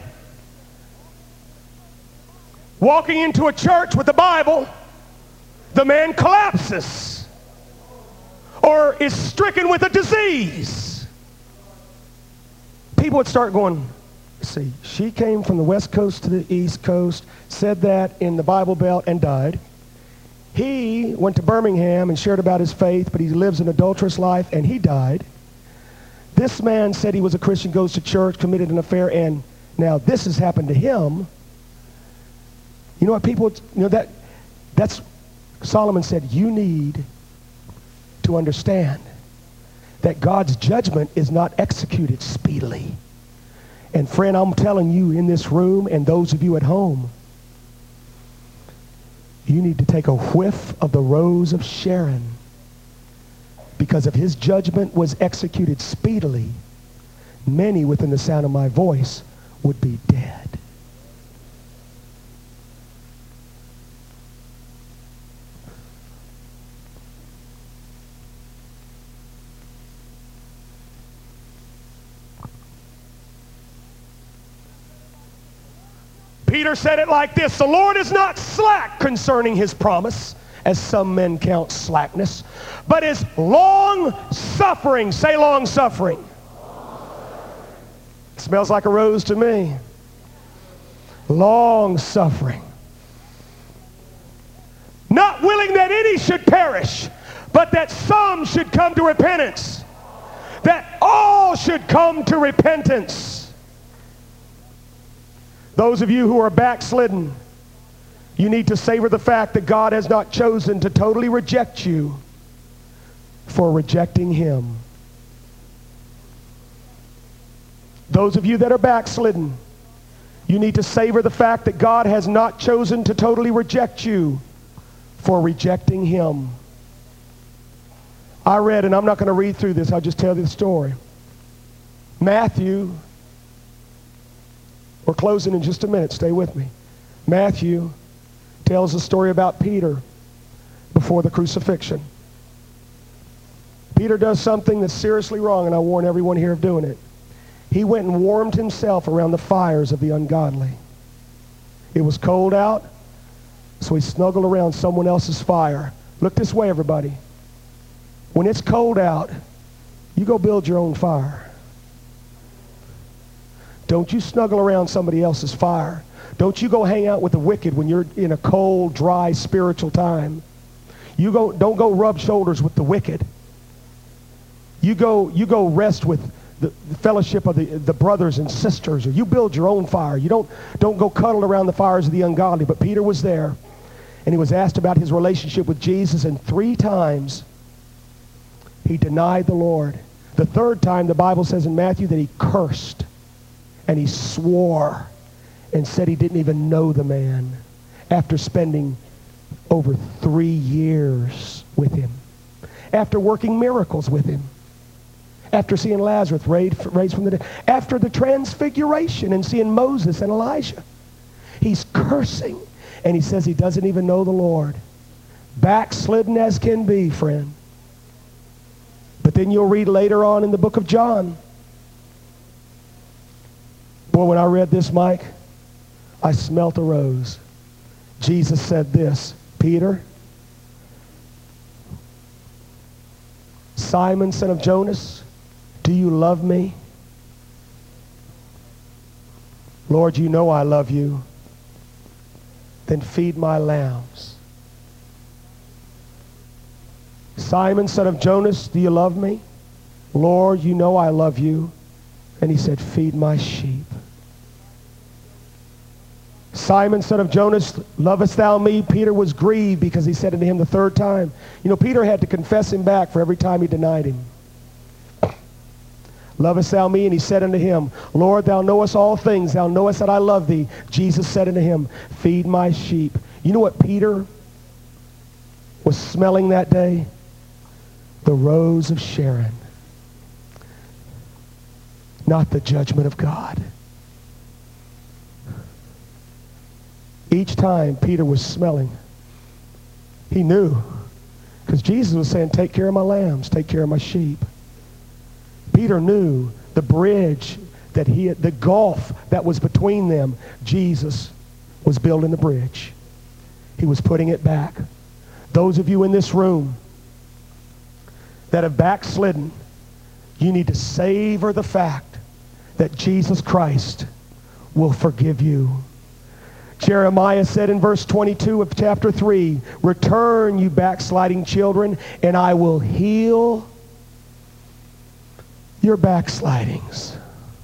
walking into a church with the Bible, the man collapses or is stricken with a disease. People would start going, see, she came from the West Coast to the East Coast, said that in the Bible Belt and died. He went to Birmingham and shared about his faith, but he lives an adulterous life and he died. This man said he was a Christian, goes to church, committed an affair, and now this has happened to him. You know what people, you know, that's, Solomon said, you need to understand that God's judgment is not executed speedily. And friend, I'm telling you in this room and those of you at home, you need to take a whiff of the rose of Sharon. Because if his judgment was executed speedily, many within the sound of my voice would be dead. Peter said it like this, the Lord is not slack concerning his promise, as some men count slackness, but is long-suffering. Say long-suffering. Smells like a rose to me. Long-suffering. Not willing that any should perish, but that some should come to repentance. That all should come to repentance. Those of you who are backslidden, you need to savor the fact that God has not chosen to totally reject you for rejecting him. Those of you that are backslidden, you need to savor the fact that God has not chosen to totally reject you for rejecting him. I read, and I'm not going to read through this, I'll just tell you the story. Matthew, we're closing in just a minute, stay with me. Matthew tells a story about Peter before the crucifixion. Peter does something that's seriously wrong, and I warn everyone here of doing it. He went and warmed himself around the fires of the ungodly. It was cold out, so he snuggled around someone else's fire. Look this way, everybody. When it's cold out, you go build your own fire. Don't you snuggle around somebody else's fire. Don't you go hang out with the wicked when you're in a cold, dry, spiritual time. Don't go rub shoulders with the wicked. You go rest with the fellowship of the brothers and sisters, or you build your own fire. You don't go cuddle around the fires of the ungodly. But Peter was there, and he was asked about his relationship with Jesus, and 3 times he denied the Lord. The 3rd time, the Bible says in Matthew that he cursed and he swore and said he didn't even know the man after spending over 3 years with him, after working miracles with him, after seeing Lazarus raised from the dead, after the transfiguration and seeing Moses and Elijah. He's cursing, and he says he doesn't even know the Lord. Backslidden as can be, friend. But then you'll read later on in the book of John. Boy, when I read this, Mike, I smelt a rose. Jesus said this, Peter, Simon, son of Jonas, do you love me? Lord, you know I love you. Then feed my lambs. Simon, son of Jonas, do you love me? Lord, you know I love you. And he said, feed my sheep. Simon, son of Jonas, lovest thou me? Peter was grieved because he said unto him the third time. You know, Peter had to confess him back for every time he denied him. Lovest thou me? And he said unto him, Lord, thou knowest all things. Thou knowest that I love thee. Jesus said unto him, feed my sheep. You know what Peter was smelling that day? The rose of Sharon. Not the judgment of God. Each time Peter was smelling, he knew. Because Jesus was saying, take care of my lambs, take care of my sheep. Peter knew the bridge that the gulf that was between them. Jesus was building the bridge. He was putting it back. Those of you in this room that have backslidden, you need to savor the fact that Jesus Christ will forgive you. Jeremiah said in verse 22 of chapter 3, return, you backsliding children, and I will heal your backslidings.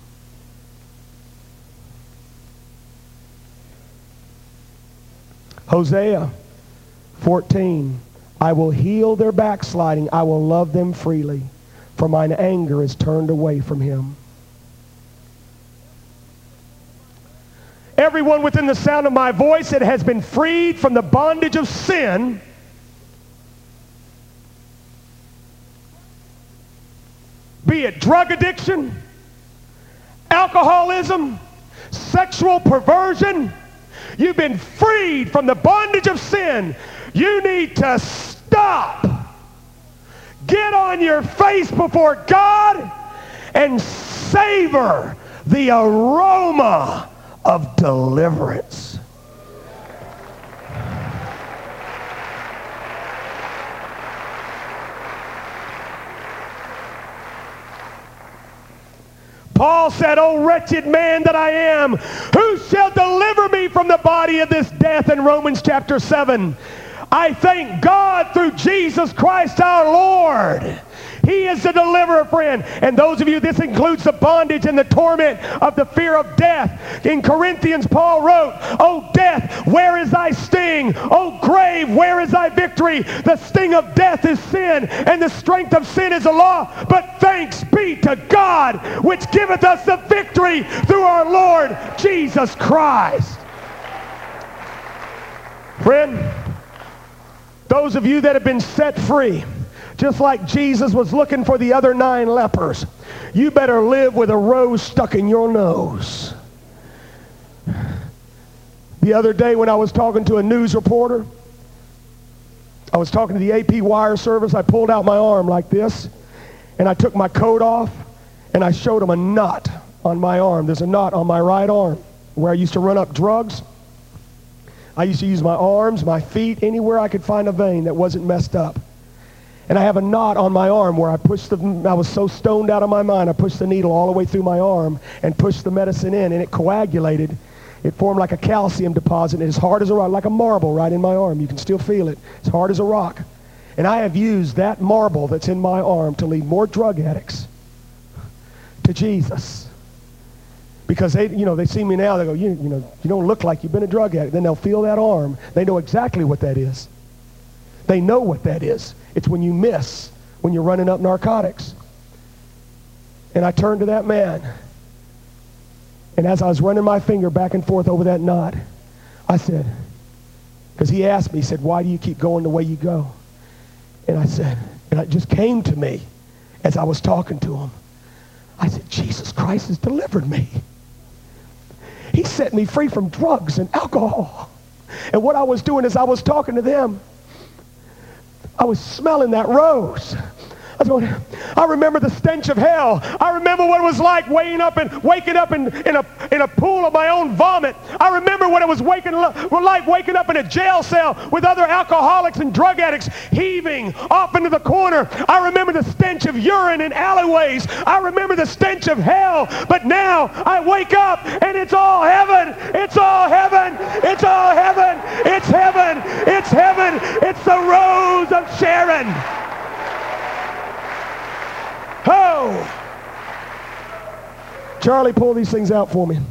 Hosea 14, I will heal their backsliding. I will love them freely, for mine anger is turned away from him. Everyone within the sound of my voice that has been freed from the bondage of sin be it drug addiction, alcoholism, sexual perversion, you've been freed from the bondage of sin. You need to stop. Get on your face before God and savor the aroma of deliverance. Paul said, O wretched man that I am, who shall deliver me from the body of this death? In Romans chapter 7. I thank God through Jesus Christ our Lord. He is the deliverer, friend. And those of you, this includes the bondage and the torment of the fear of death. In Corinthians, Paul wrote, O death, where is thy sting? O grave, where is thy victory? The sting of death is sin, and the strength of sin is the law. But thanks be to God, which giveth us the victory through our Lord Jesus Christ. Friend, those of you that have been set free, just like Jesus was looking for the other 9 lepers, you better live with a rose stuck in your nose. The other day when I was talking to a news reporter, I was talking to the AP wire service, I pulled out my arm like this, and I took my coat off, and I showed them a knot on my arm. There's a knot on my right arm where I used to run up drugs. I used to use my arms, my feet, anywhere I could find a vein that wasn't messed up. And I have a knot on my arm where I was so stoned out of my mind, I pushed the needle all the way through my arm and pushed the medicine in, and it coagulated. It formed like a calcium deposit, and as hard as a rock, like a marble right in my arm. You can still feel it. It's hard as a rock. And I have used that marble that's in my arm to lead more drug addicts to Jesus. Because they see me now, they go, you don't look like you've been a drug addict. Then they'll feel that arm. They know exactly what that is. They know what that is. It's when you miss, when you're running up narcotics. And I turned to that man, and as I was running my finger back and forth over that knot, I said, because he asked me, he said, why do you keep going the way you go? And I said, and it just came to me as I was talking to him. I said, Jesus Christ has delivered me. He set me free from drugs and alcohol. And what I was doing is I was talking to them. I was smelling that rose. I God's going, I remember the stench of hell. I remember what it was like waking up in a pool of my own vomit. I remember what it was like waking up in a jail cell with other alcoholics and drug addicts heaving off into the corner. I remember the stench of urine in alleyways. I remember the stench of hell. But now I wake up and it's all heaven. It's all heaven. It's all heaven. It's heaven. It's heaven. It's the Rose of Sharon. Oh! Charlie, pull these things out for me.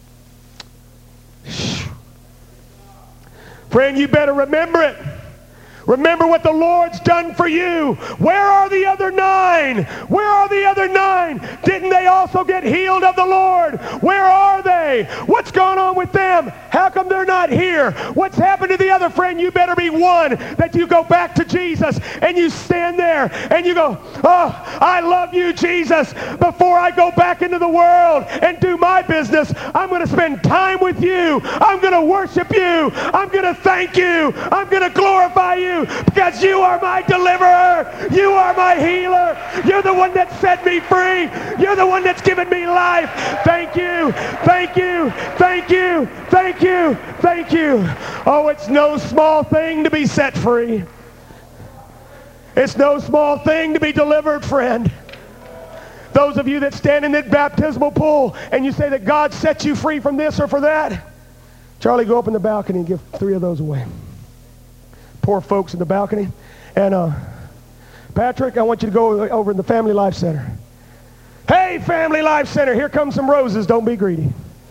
Friend, you better remember it. Remember what the Lord's done for you. Where are the other 9? Where are the other 9? Didn't they also get healed of the Lord? Where are they? What's going on with them? How come they're not here? What's happened to the other friend? You better be one that you go back to Jesus and you stand there and you go, oh, I love you, Jesus. Before I go back into the world and do my business, I'm going to spend time with you. I'm going to worship you. I'm going to thank you. I'm going to glorify you. Because you are my deliverer. You are my healer. You're the one that set me free. You're the one that's given me life. Thank you. Thank you. Thank you. Thank you. Thank you. Oh, it's no small thing to be set free. It's no small thing to be delivered, friend. Those of you that stand in that baptismal pool and you say that God set you free from this or for that, Charlie, go up in the balcony and give 3 of those away. Poor folks in the balcony. And Patrick, I want you to go over in the Family Life Center. Hey, Family Life Center, here comes some roses. Don't be greedy.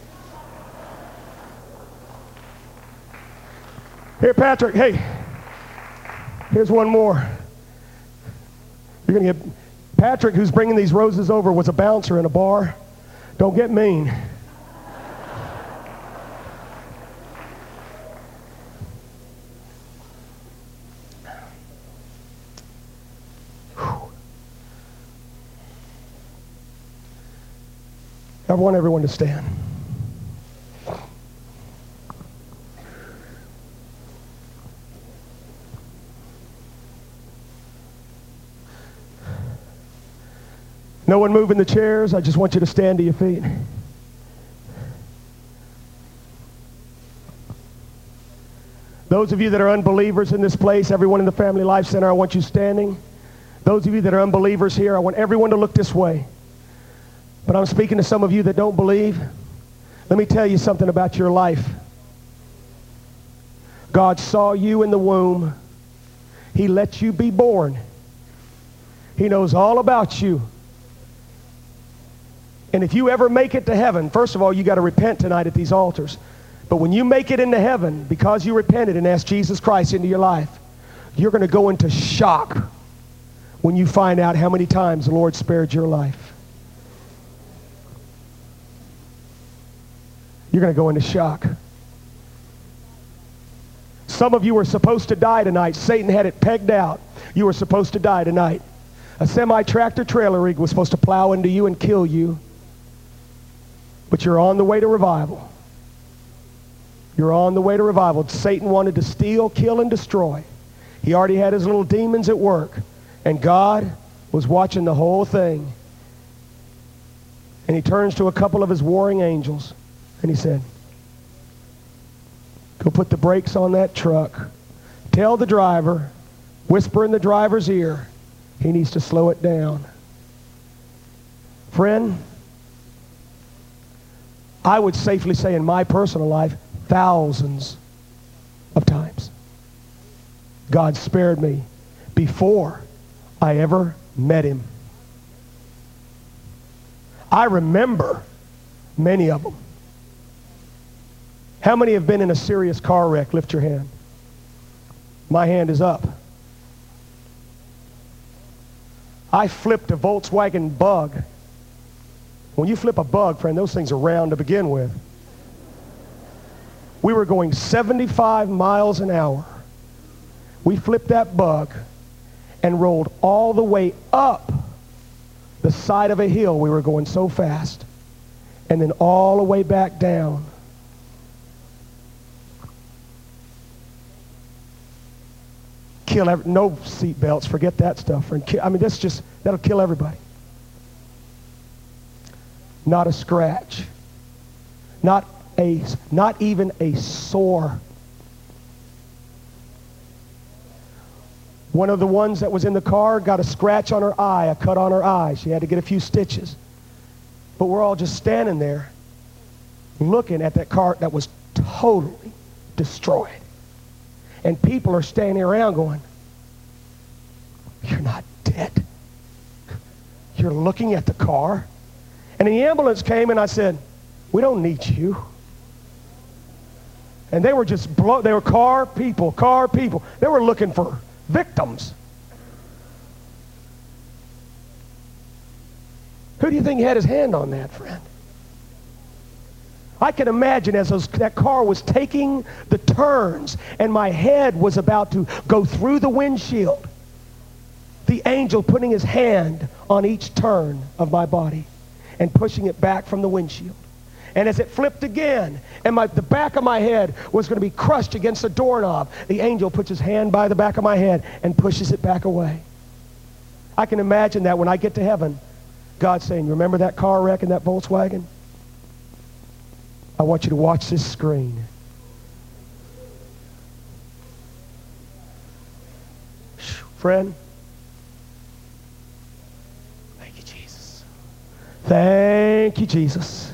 Here, Patrick, hey, here's one more. You're going to get Patrick, who's bringing these roses over, was a bouncer in a bar. Don't get mean. I want everyone to stand. No one moving the chairs. I just want you to stand to your feet. Those of you that are unbelievers in this place, everyone in the Family Life Center, I want you standing. Those of you that are unbelievers here, I want everyone to look this way. But I'm speaking to some of you that don't believe. Let me tell you something about your life. God saw you in the womb. He let you be born. He knows all about you. And if you ever make it to heaven, first of all, you got to repent tonight at these altars. But when you make it into heaven, because you repented and asked Jesus Christ into your life, you're going to go into shock when you find out how many times the Lord spared your life. You're going to go into shock. Some of you were supposed to die tonight. Satan had it pegged out. You were supposed to die tonight. A semi-tractor trailer rig was supposed to plow into you and kill you. But you're on the way to revival. You're on the way to revival. Satan wanted to steal, kill, and destroy. He already had his little demons at work. And God was watching the whole thing. And he turns to a couple of his warring angels. And he said, go put the brakes on that truck. Tell the driver, whisper in the driver's ear, he needs to slow it down. Friend, I would safely say in my personal life, thousands of times, God spared me before I ever met him. I remember many of them. How many have been in a serious car wreck? Lift your hand. My hand is up. I flipped a Volkswagen Bug. When you flip a Bug, friend, those things are round to begin with. We were going 75 miles an hour. We flipped that Bug and rolled all the way up the side of a hill. We were going so fast. And then all the way back down. kill no seat belts. Forget that stuff, friend. I mean, that'll kill everybody. Not a scratch. Not even a sore. One of the ones that was in the car got a scratch on her eye, a cut on her eye. She had to get a few stitches. But we're all just standing there looking at that car that was totally destroyed. And people are standing around going, you're not dead. You're looking at the car. And the ambulance came and I said, we don't need you. And they were just they were car people. They were looking for victims. Who do you think had his hand on that, friend? I can imagine as that car was taking the turns and my head was about to go through the windshield, the angel putting his hand on each turn of my body and pushing it back from the windshield. And as it flipped again, and the back of my head was going to be crushed against the doorknob, the angel puts his hand by the back of my head and pushes it back away. I can imagine that when I get to heaven, God saying, remember that car wreck in that Volkswagen? I want you to watch this screen. Friend, thank you, Jesus. Thank you, Jesus.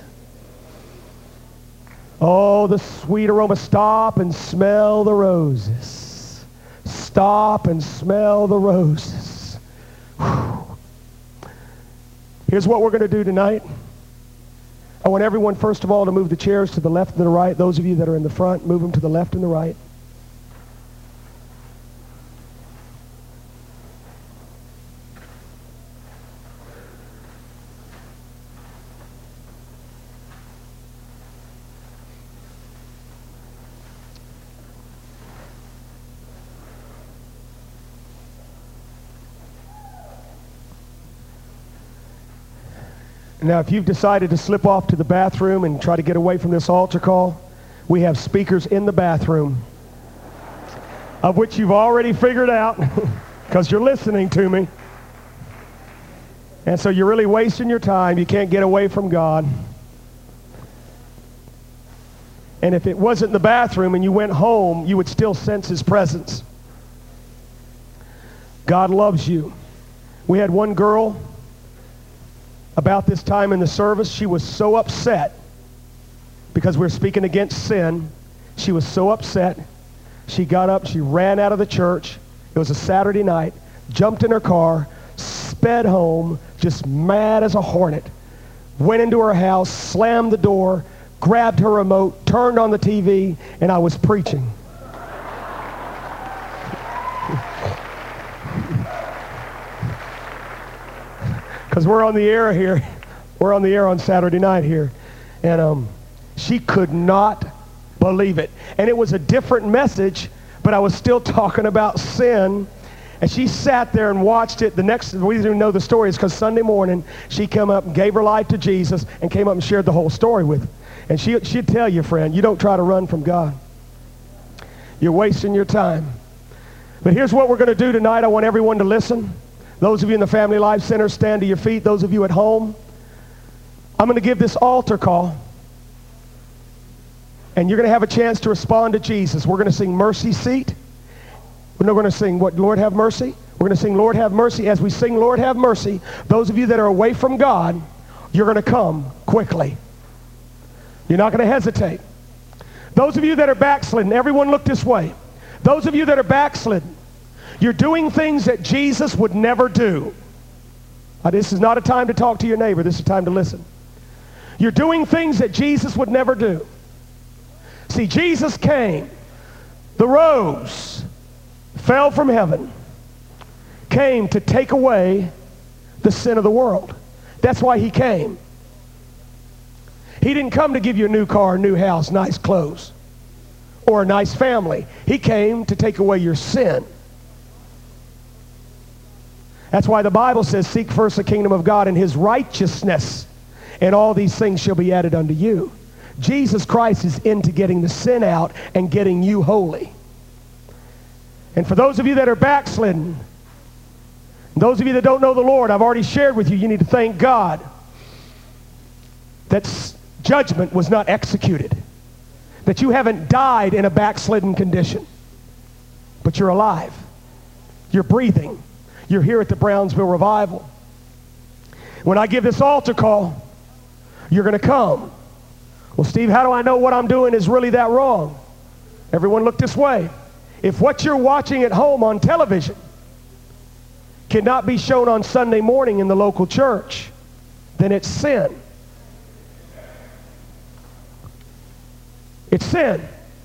Oh, the sweet aroma. Stop and smell the roses. Stop and smell the roses. Whew. Here's what we're going to do tonight. I want everyone, first of all, to move the chairs to the left and the right. Those of you that are in the front, move them to the left and the right. Now, if you've decided to slip off to the bathroom and try to get away from this altar call, we have speakers in the bathroom, of which you've already figured out because you're listening to me. And so you're really wasting your time. You can't get away from God. And if it wasn't the bathroom and you went home, you would still sense his presence. God loves you. We had one girl about this time in the service. She was so upset because we were speaking against sin. She was so upset. She got up, she ran out of the church. It was a Saturday night, jumped in her car, sped home, just mad as a hornet, went into her house, slammed the door, grabbed her remote, turned on the TV, and I was preaching. Because we're on the air here. We're on the air on Saturday night here. And she could not believe it. And it was a different message, but I was still talking about sin. And she sat there and watched it. The next, we didn't even know the story, is because Sunday morning she came up and gave her life to Jesus and came up and shared the whole story with her. And she'd tell you, friend, you don't try to run from God. You're wasting your time. But here's what we're going to do tonight. I want everyone to listen. Those of you in the Family Life Center, stand to your feet. Those of you at home, I'm going to give this altar call. And you're going to have a chance to respond to Jesus. We're going to sing Mercy Seat. We're not going to sing what? Lord have mercy. We're going to sing Lord have mercy. As we sing Lord have mercy, those of you that are away from God, you're going to come quickly. You're not going to hesitate. Those of you that are backslidden, everyone look this way. Those of you that are backslidden, you're doing things that Jesus would never do. This is not a time to talk to your neighbor. This is a time to listen. You're doing things that Jesus would never do. See, Jesus came. The rose fell from heaven. Came to take away the sin of the world. That's why he came. He didn't come to give you a new car, a new house, nice clothes, or a nice family. He came to take away your sin. That's why the Bible says, seek first the kingdom of God and his righteousness, and all these things shall be added unto you. Jesus Christ is into getting the sin out and getting you holy. And for those of you that are backslidden, those of you that don't know the Lord, I've already shared with you, you need to thank God that judgment was not executed. That you haven't died in a backslidden condition. But you're alive. You're breathing. You're here at the Brownsville Revival. When I give this altar call, you're going to come. Well, Steve, how do I know what I'm doing is really that wrong? Everyone look this way. If what you're watching at home on television cannot be shown on Sunday morning in the local church, then it's sin. It's sin.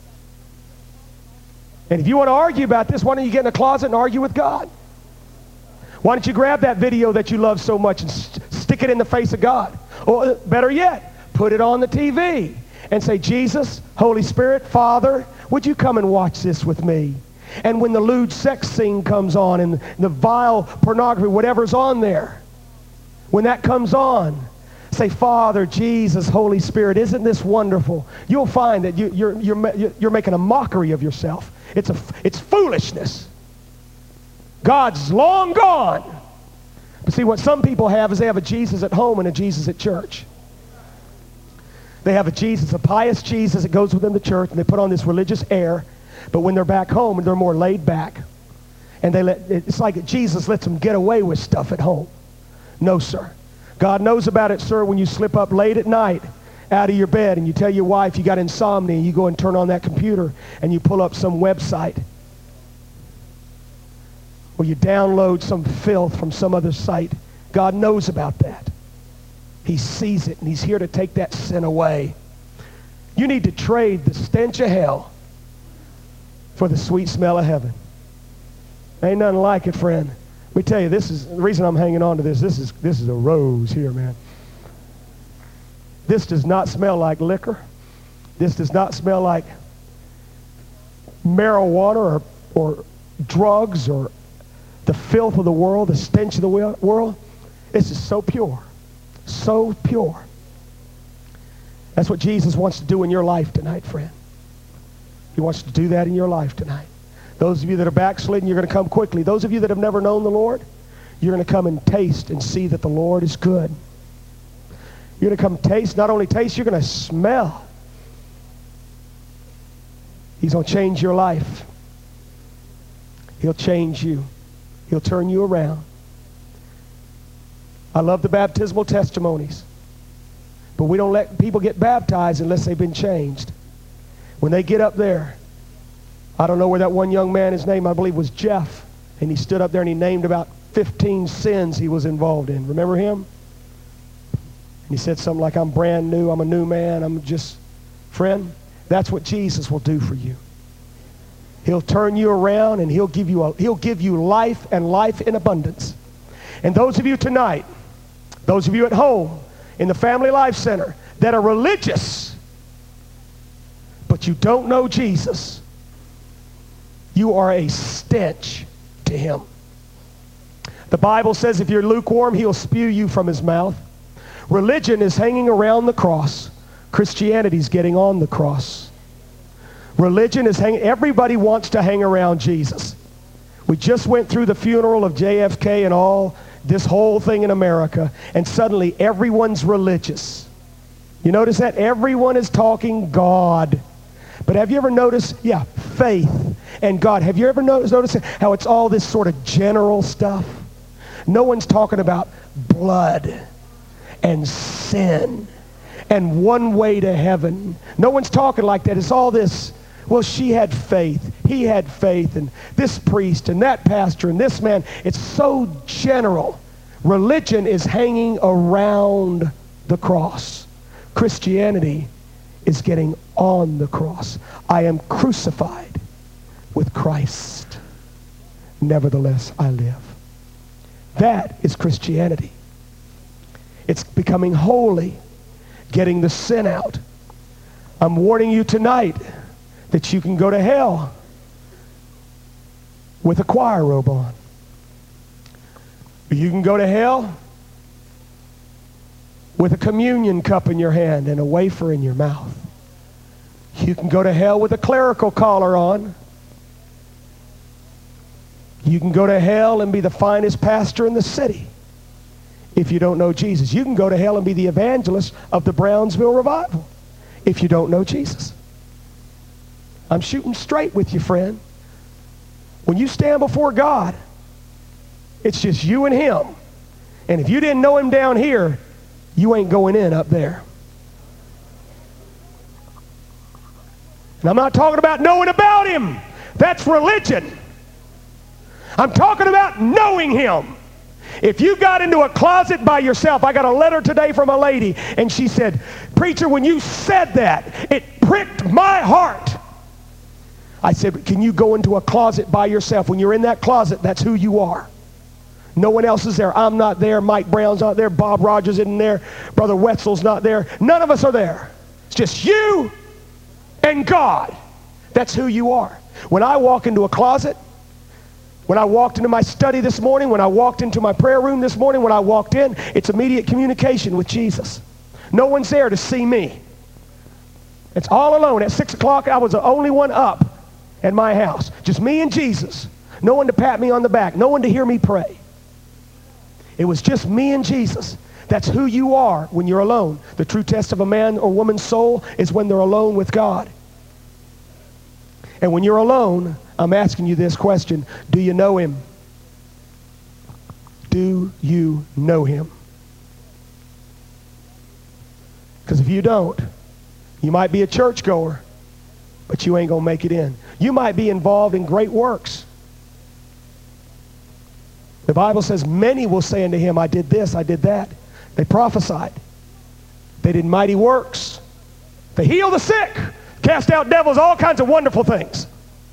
And if you want to argue about this, why don't you get in a closet and argue with God? Why don't you grab that video that you love so much and stick it in the face of God? Or better yet, put it on the TV and say, Jesus, Holy Spirit, Father, would you come and watch this with me? And when the lewd sex scene comes on and the vile pornography, whatever's on there, when that comes on, say, Father, Jesus, Holy Spirit, isn't this wonderful? You'll find that you're making a mockery of yourself. It's foolishness. God's long gone. But see, what some people have is they have a Jesus at home and a Jesus at church. They have a Jesus, a pious Jesus that goes with them to church, and they put on this religious air. But when they're back home, they're more laid back. And it's like Jesus lets them get away with stuff at home. No, sir. God knows about it, sir, when you slip up late at night out of your bed and you tell your wife you got insomnia and you go and turn on that computer and you pull up some website. Or you download some filth from some other site. God knows about that. He sees it, and he's here to take that sin away. You need to trade the stench of hell for the sweet smell of heaven. Ain't nothing like it, friend. Let me tell you, this is the reason I'm hanging on to this. This is a rose here, man. This does not smell like liquor. This does not smell like marijuana or drugs or the filth of the world, the stench of the world. This is so pure. So pure. That's what Jesus wants to do in your life tonight, friend. He wants to do that in your life tonight. Those of you that are backslidden, you're going to come quickly. Those of you that have never known the Lord, you're going to come and taste and see that the Lord is good. You're going to come taste, not only taste, you're going to smell. He's going to change your life. He'll change you. He'll turn you around. I love the baptismal testimonies. But we don't let people get baptized unless they've been changed. When they get up there, I don't know where that one young man, his name I believe was Jeff, and he stood up there and he named about 15 sins he was involved in. Remember him? And he said something like, I'm brand new, I'm a new man, I'm just, friend, that's what Jesus will do for you. He'll turn you around and he'll give you life and life in abundance. And those of you tonight, those of you at home in the Family Life Center that are religious, but you don't know Jesus, you are a stench to him. The Bible says if you're lukewarm, he'll spew you from his mouth. Religion is hanging around the cross. Christianity's getting on the cross. Religion is hanging, everybody wants to hang around Jesus. We just went through the funeral of JFK and all this whole thing in America, and suddenly everyone's religious. You notice that? Everyone is talking God. But have you ever noticed, faith and God. Have you ever noticed how it's all this sort of general stuff? No one's talking about blood and sin and one way to heaven. No one's talking like that. It's all this, well, she had faith, he had faith, and this priest and that pastor and this man. It's so general. Religion is hanging around the cross. Christianity is getting on the cross. I am crucified with Christ. Nevertheless, I live. That is Christianity. It's becoming holy, getting the sin out. I'm warning you tonight that you can go to hell with a choir robe on. You can go to hell with a communion cup in your hand and a wafer in your mouth. You can go to hell with a clerical collar on. You can go to hell and be the finest pastor in the city if you don't know Jesus. You can go to hell and be the evangelist of the Brownsville revival if you don't know Jesus. I'm shooting straight with you, friend. When you stand before God, it's just you and him. And if you didn't know him down here, you ain't going in up there. And I'm not talking about knowing about him. That's religion. I'm talking about knowing him. If you got into a closet by yourself, I got a letter today from a lady, and she said, "Preacher, when you said that, it pricked my heart." I said, can you go into a closet by yourself? When you're in that closet, that's who you are. No one else is there. I'm not there. Mike Brown's not there. Bob Rogers isn't there. Brother Wetzel's not there. None of us are there. It's just you and God. That's who you are. When I walk into a closet, when I walked into my study this morning, when I walked into my prayer room this morning, when I walked in, it's immediate communication with Jesus. No one's there to see me. It's all alone. At 6 o'clock, I was the only one up at my house. Just me and Jesus. No one to pat me on the back. No one to hear me pray. It was just me and Jesus. That's who you are when you're alone. The true test of a man or woman's soul is when they're alone with God. And when you're alone, I'm asking you this question. Do you know him? Do you know him? Because if you don't, you might be a churchgoer, but you ain't going to make it in. You might be involved in great works. The Bible says many will say unto him, I did this, I did that. They prophesied. They did mighty works. They healed the sick, cast out devils, all kinds of wonderful things.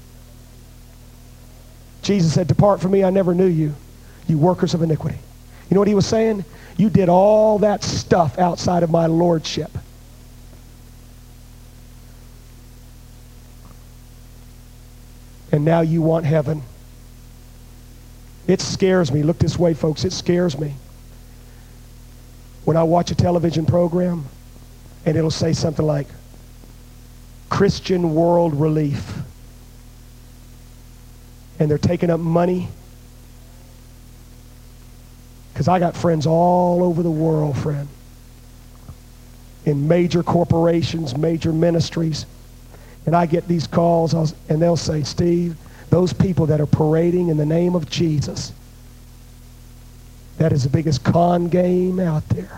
Jesus said, depart from me, I never knew you, you workers of iniquity. You know what he was saying? You did all that stuff outside of my lordship. And now you want heaven. It scares me. Look this way, folks. It scares me. When I watch a television program and it'll say something like, Christian World Relief. And they're taking up money. Because I got friends all over the world, friend. In major corporations, major ministries. And I get these calls, and they'll say, Steve, those people that are parading in the name of Jesus, that is the biggest con game out there.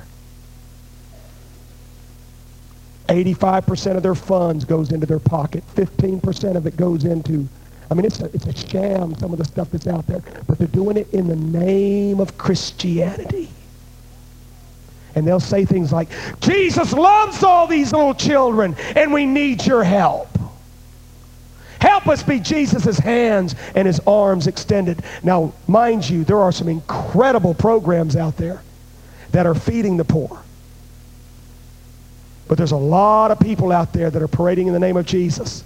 85% of their funds goes into their pocket. 15% of it goes into, I mean, it's a sham, some of the stuff that's out there. But they're doing it in the name of Christianity. And they'll say things like, Jesus loves all these little children, and we need your help. Help us be Jesus' hands and his arms extended. Now, mind you, there are some incredible programs out there that are feeding the poor. But there's a lot of people out there that are parading in the name of Jesus.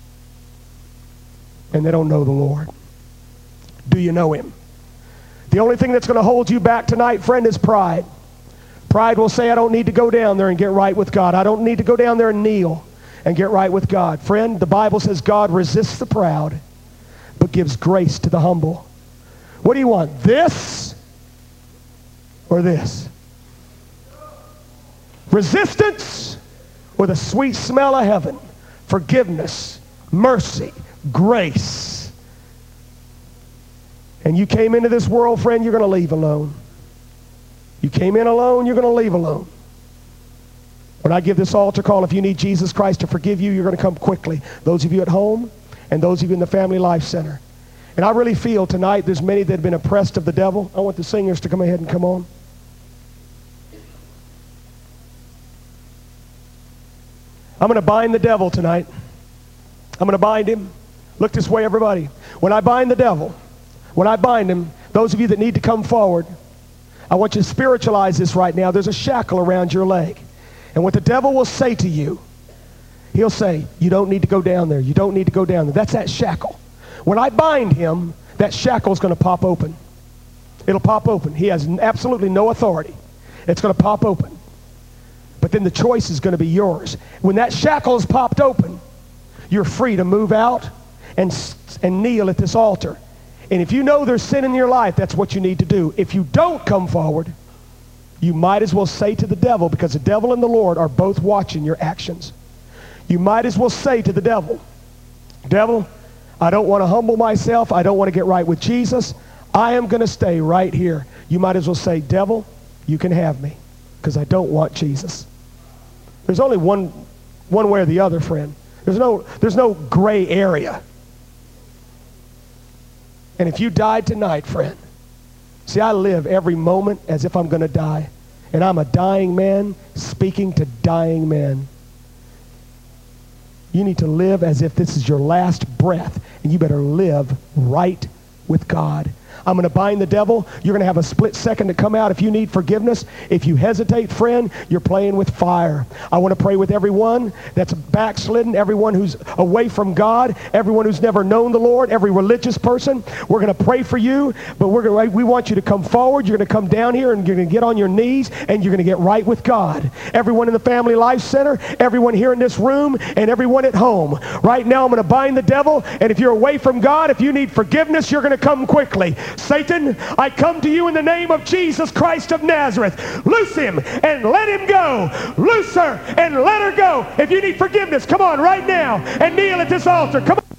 And they don't know the Lord. Do you know him? The only thing that's going to hold you back tonight, friend, is pride. Pride will say, I don't need to go down there and get right with God. I don't need to go down there and kneel and get right with God. Friend, the Bible says God resists the proud, but gives grace to the humble. What do you want? This or this? Resistance or the sweet smell of heaven? Forgiveness, mercy, grace. And you came into this world, friend, you're going to leave alone. You came in alone, you're going to leave alone. When I give this altar call, if you need Jesus Christ to forgive you, you're going to come quickly. Those of you at home and those of you in the Family Life Center. And I really feel tonight there's many that have been oppressed of the devil. I want the singers to come ahead and come on. I'm going to bind the devil tonight. I'm going to bind him. Look this way, everybody. When I bind the devil, when I bind him, those of you that need to come forward, I want you to spiritualize this right now. There's a shackle around your leg. And what the devil will say to you, he'll say, you don't need to go down there. You don't need to go down there. That's that shackle. When I bind him, that shackle is going to pop open. It'll pop open. He has absolutely no authority. It's going to pop open. But then the choice is going to be yours. When that shackle is popped open, you're free to move out and kneel at this altar. And if you know there's sin in your life, that's what you need to do. If you don't come forward, you might as well say to the devil, because the devil and the Lord are both watching your actions. You might as well say to the devil, devil, I don't want to humble myself. I don't want to get right with Jesus. I am going to stay right here. You might as well say, devil, you can have me, because I don't want Jesus. There's only one way or the other, friend. There's no gray area. And if you died tonight, friend, see, I live every moment as if I'm going to die. And I'm a dying man speaking to dying men. You need to live as if this is your last breath, and you better live right with God. I'm going to bind the devil. You're going to have a split second to come out if you need forgiveness. If you hesitate, friend, you're playing with fire. I want to pray with everyone that's backslidden, everyone who's away from God, everyone who's never known the Lord, every religious person. We're going to pray for you, but we want you to come forward. You're going to come down here, and you're going to get on your knees, and you're going to get right with God. Everyone in the Family Life Center, everyone here in this room, and everyone at home. Right now, I'm going to bind the devil, and if you're away from God, if you need forgiveness, you're going to come quickly. Satan, I come to you in the name of Jesus Christ of Nazareth. Loose him and let him go. Loose her and let her go. If you need forgiveness, come on right now and kneel at this altar. Come on.